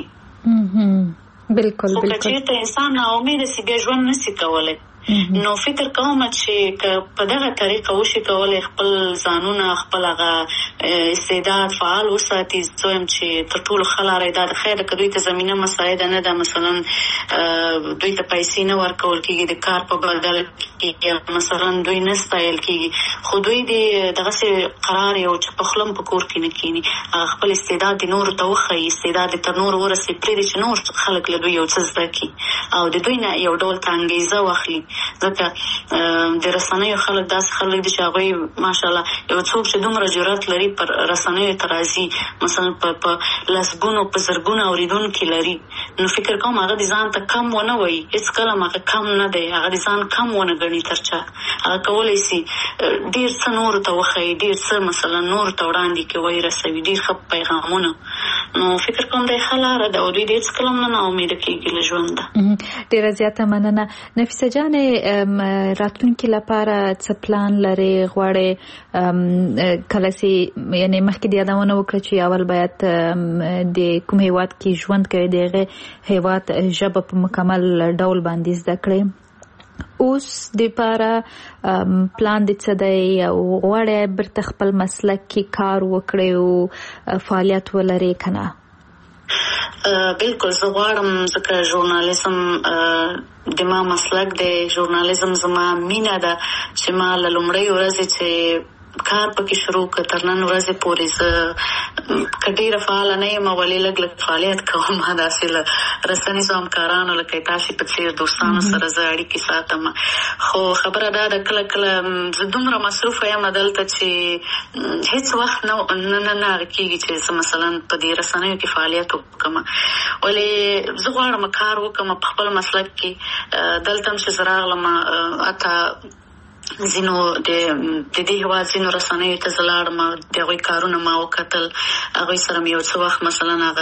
S3: بالکل
S4: خو که
S3: بالکل
S4: چېرته انسان ناامیده سي بیا ژوند نسي کولی. نو فکر کوم چې که په دغه طریقه وشي کولی خپل ځانونه، خپل هغه استعداد فعال وساتي، زه وایم چې تر ټولو ښه لاره دا د خیره که دوی ته زمینه مساعده نه ده، مثلا دوی ته پیسې نه ورکول کېږي د کار په بدل کې، مثلا دوی نه ستایل کېږي، خو دوی د دغسې قرار یو چې په خوله په کور کې نه کښېني، هغه خپل استعداد د نورو ته وښیي، استعداد یې تر نورو ورسي، پرېږدي چې نور خلک له دوی یو څه زده کړي او د دوی نه یو ډول ته انګېزه واخلي. ځکه د رسنیو خلک داسې خلک دي چې هغوی ماشاءالله یو څوک چې دومره جرأت لري پر رسنیو ته راځي، مثلا په لسګونو په زرګونو اورېدونکي لري، نو فکر کوم هغه د ځان ته کم ونه وایي، هېڅکله هم هغه کم نه دی، هغه د ځان کم ونه ګڼي تر چا، هغه کولی شي ډېر څه نورو ته وښیي، ډېر څه مثلا نورو ته وړاندې کړي، وایي رسوي ډېر ښه پیغامونه. نو فکر کوم دا یې ښه لاره ده او دوی د هېڅکله هم نه ناامیده کېږي له ژونده.
S3: ډېره زیاته مننه. نفیسه جانې، راتلونکي لپاره څه پلان لري؟ غواړې کله چې یعنې مخکې د یادونه وکړه چې اول باید د کوم هېواد کې ژوند کوي د هغې هېواد ژبه په مکمل ډول باندې زده کړې، اوس دپاره پلان دې څه دی او غواړې بیرته خپل مسلک کې کار وکړې او فعالیت ولرې که نه؟
S4: بالکل زه غواړم، ځکه ژورنالیزم د ما مسلک دی، ژورنالیزم زما مینه ده چې ما له لومړۍ ورځې چې کار پکې شروع کړ تر نن ورځې پورې زه که ډېره فعاله نه یم ولې لږ لږ فعالیت کوم، داسې له رسنیزو همکارانو لکه تاسې په څېر دوستانو سره زه اړیکې ساتم. خو خبره دا ده کله کله زه دومره مصروفه یم دلته چې هېڅ وخت نه نه نه هغه کېږي چې زه مثلا په دې رسنیو کې فعالیت وکړم. ولې زه غواړم کار وکړم په خپل مسلک کې. دلته هم چې زه راغلم حتی ځینو د دې هېواد ځینو رسنیو ته زه لاړم، د هغوی کارونه ما وکتل، هغوی سره مې یو څه وخت مثلا هغه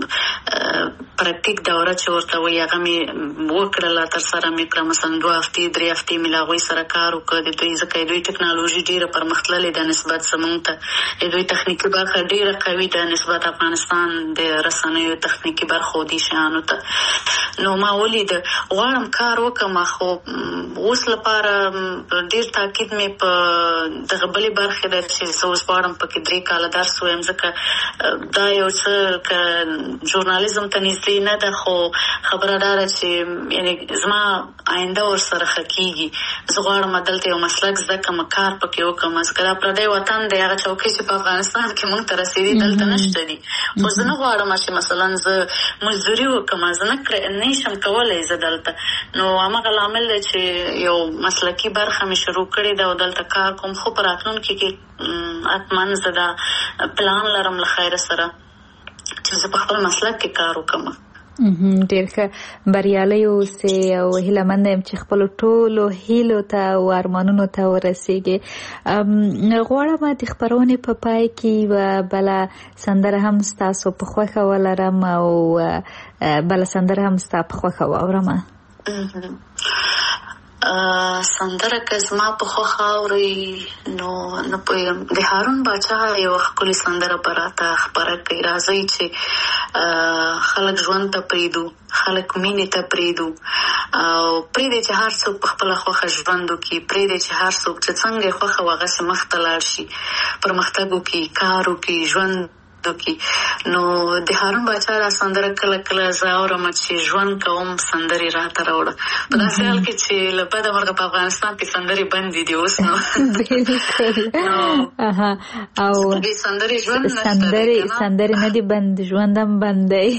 S4: پراکتیک دوره چې ورته وایي هغه مې وکړله، ترسره مې کړه، مثلا دوه هفتې درې هفتې مې له هغوی سره کار وکړ. د دوی ځکه دوی ټکنالوژي ډېره پرمختللې ده نسبت زموږ ته، د دوی تخنیکي برخه ډېره قوي ده نسبت افغانستان د رسنیو تخنیکي برخو دې شیانو ته. نو ما ولید غواړم کار وکړم، خو اوس لپاره ډېر تاکید مې په دغه بلې برخې ده چې زه اوس غواړم پکې درې کاله درس ووایم، ځکه دا یو څه که ژورنالیزم ته نږدې نه ده، خو خبره دا ده چې یعنې زما آینده ورسره ښه کېږي. زه غواړم دلته یو مسلک زده کړم، کار پکې وکړم، ځکه دا پردی وطن دی، هغه چوکۍ چې په افغانستان کې موږ ته رسېدي دلته نشته دي. خو زه نه غواړم چې مثلا زه مزدوري وکړم، زه نه نه شم کولی زه دلته. نو هماغه لامل دی چې یو مسلکي برخه مې شروع کړې ده او دلته کار کوم، خو په راتلونکي کې حتما زه دا پلان لرم له خیره سره چې زه په خپل مسلک کې کار وکړم.
S3: ډېر ښه، بریالی اوسې او هیله منده یم چې خپلو ټولو هیلو ته او ارمانونو ته ورسېږې. غواړم د خپرونې په پای کې یوه بله سندره هم ستاسو په خوښه ولرم او بله سندره هم ستا په خوښه واورم.
S4: سندره که زما په خوښه اوري نو نه پوهېږم د هارون باچا یوه ښکلې سندره به راته خپره کړي راځئ چې خلک ژوند ته پرېږدو خلک مینې ته پرېږدو او پرېږدی چې هر څوک په خپله خوښه ژوند وکړي پرېږدی چې هر څوک چې څنګه یې خوښه وه هغسې مخ ته لاړ شي پرمختګ وکړي کار وکړي ژوند وکړي نو د هارون باچا دا سندره کله کله زه اورم چې ژوند کوم سندرې راته راوړه په داسې حال کې چې له بده مرغه په افغانستان کې سندرې بندې دي اوس نو
S3: او
S4: سندرې ژوند
S3: سندرې سندرې نه دي بند ژوند هم بند دی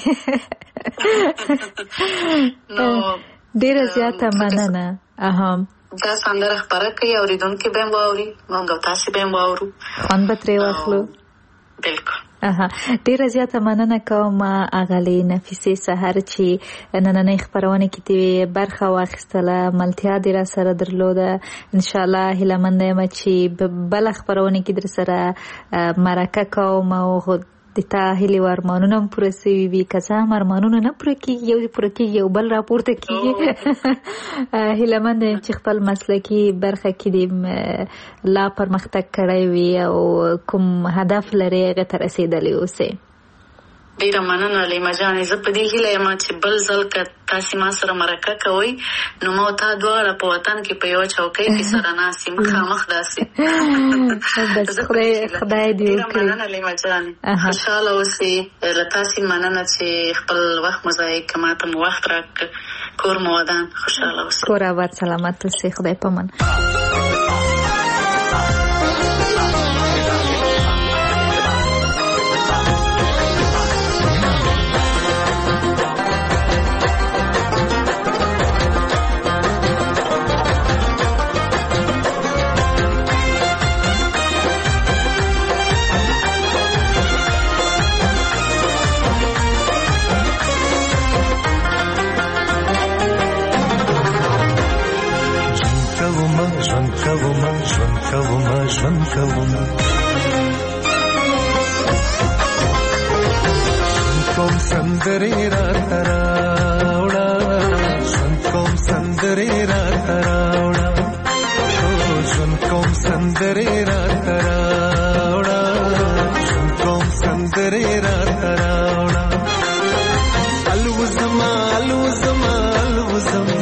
S3: ډېره زیاته مننه
S4: دا سندره خپره کوي اورېدونکي به هم واوري موږ او تاسې به هم واورو
S3: خوند به ترې واخلو
S4: بلکل
S3: ډیره زیاته مننه کوم اغلې نفیسې سحر چې نننۍ خپرونه کې دې برخه واخیستله ملتیا دې را سره درلوده انشاءالله هیله منده یم چې بله خپرونه کې در سره مرکه کوم او د تا هیلې و ارمانونه هم پوره سوي وي که څه هم ارمانونه نه پوره کېږي یو دې پوره کېږي یو بل راپورته کېږي هیله منده یم چې خپل مسلکي برخه کې دې لا پرمختګ کړی وي او کوم هدف لرې هغې ته رسېدلی اوسې
S4: ډېره مننه لیما جانې زه په دې هیله یم چې بل ځل که تاسې ما سره مرکه کوئ نو ما تا دواړه په وطن کې په یوه چوکۍ کې سره ناست یم مخامخ داسې
S3: بس خدای خدای دې وکړي
S4: ډېره مننه لیما جانې خوشحاله اوسئ له تاسې مننه چې خپل وخت مو ضایع که ما ته مو وخت راکړه کور مو ودان خوشحاله اوسئ
S3: کور آباد سلامت اوسئ خدای پامان
S6: ژوند کوم ژوند کوم ژوند کوم کوم سندرې راته راوړه ژوند کوم سندرې راته راوړه ژوند کوم سندرې راته راوړه ژوند کوم سندرې راته راوړه الوزما الوزما الوزما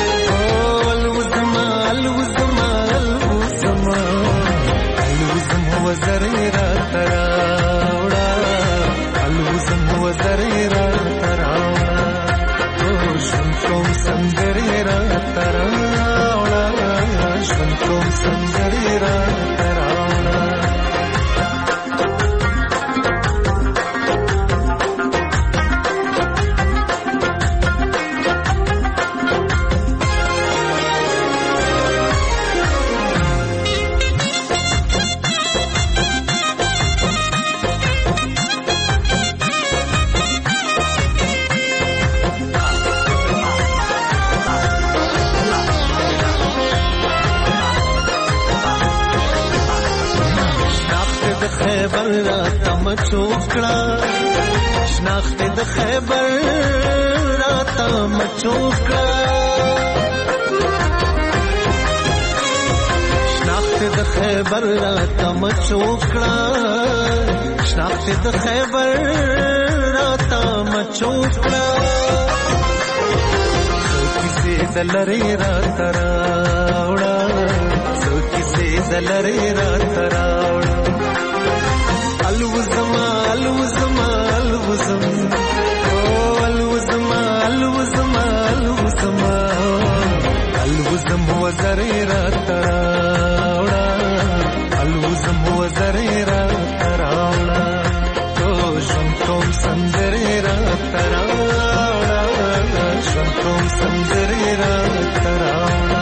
S6: وزرې راته راوړه الوزم وزرې راته راوړه ژوند کوم سندرې راته راوړه ژوند کوم سندرې راته راوړه خیبر راته مچوکړه شناخت د خیبر راته مچوکړه شناخت د خیبر راته مچوکړه شناخت د خیبر راته مچوکړه څو کیسې د لرې راته راوړه څو کیسې د لرې راته راوړه الوزما الوزما الوزم او الوزما الوزما الوزما الوزم وزرې راته راوړه الوزم وزرې راته راوړه ژوند کوم سندرې راته راوړه ژوند کوم سندرې راته راوړه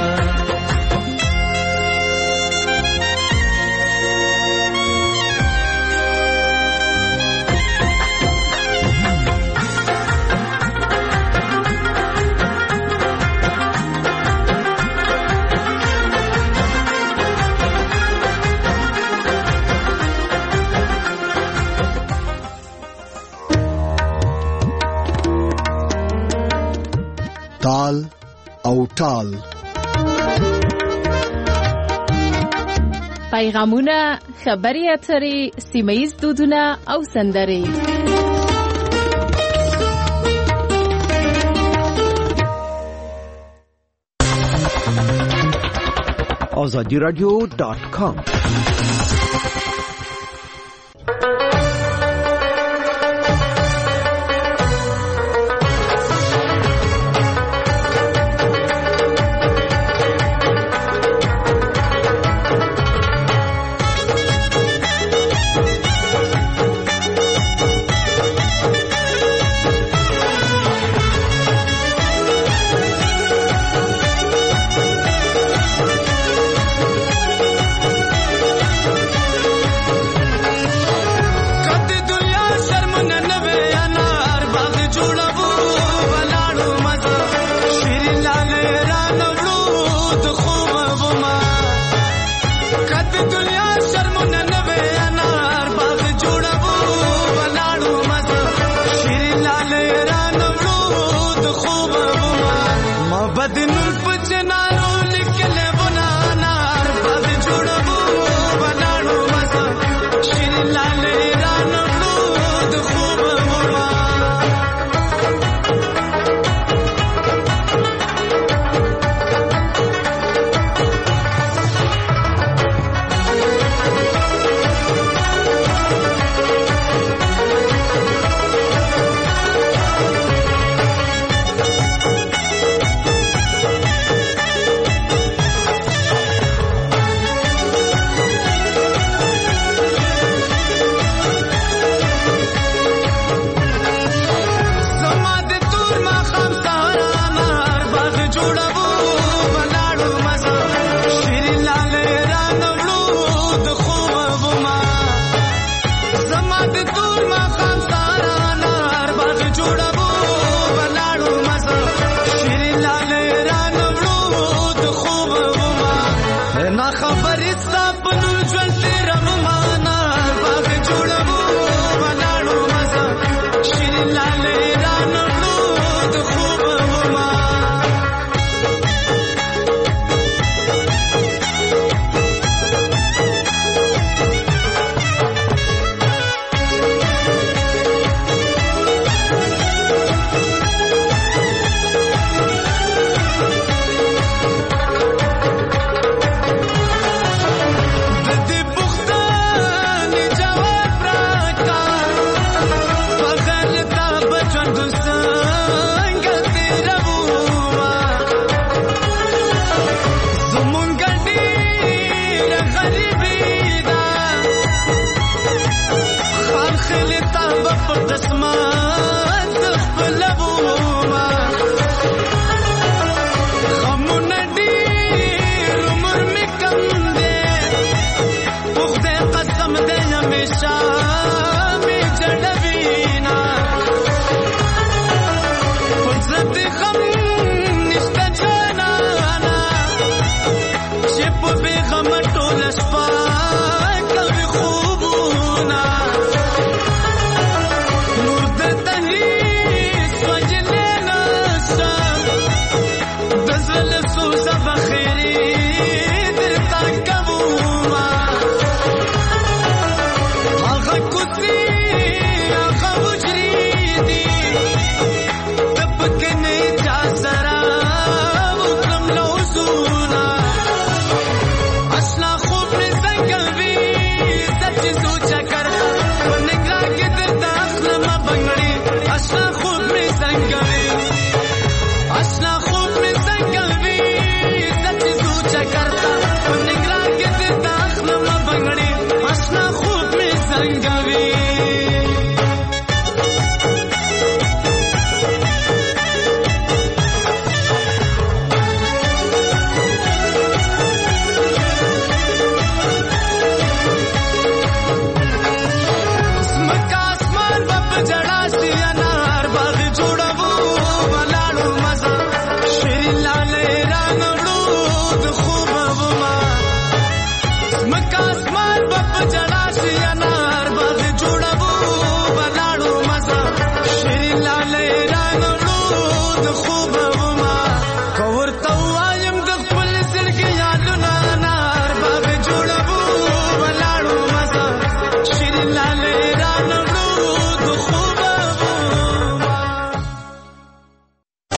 S1: تال او ټال
S2: پیغامونه، خبري اترې، سیمه ییز دودونه او سندرې.
S1: آزادی رادیو دات کام
S7: بدن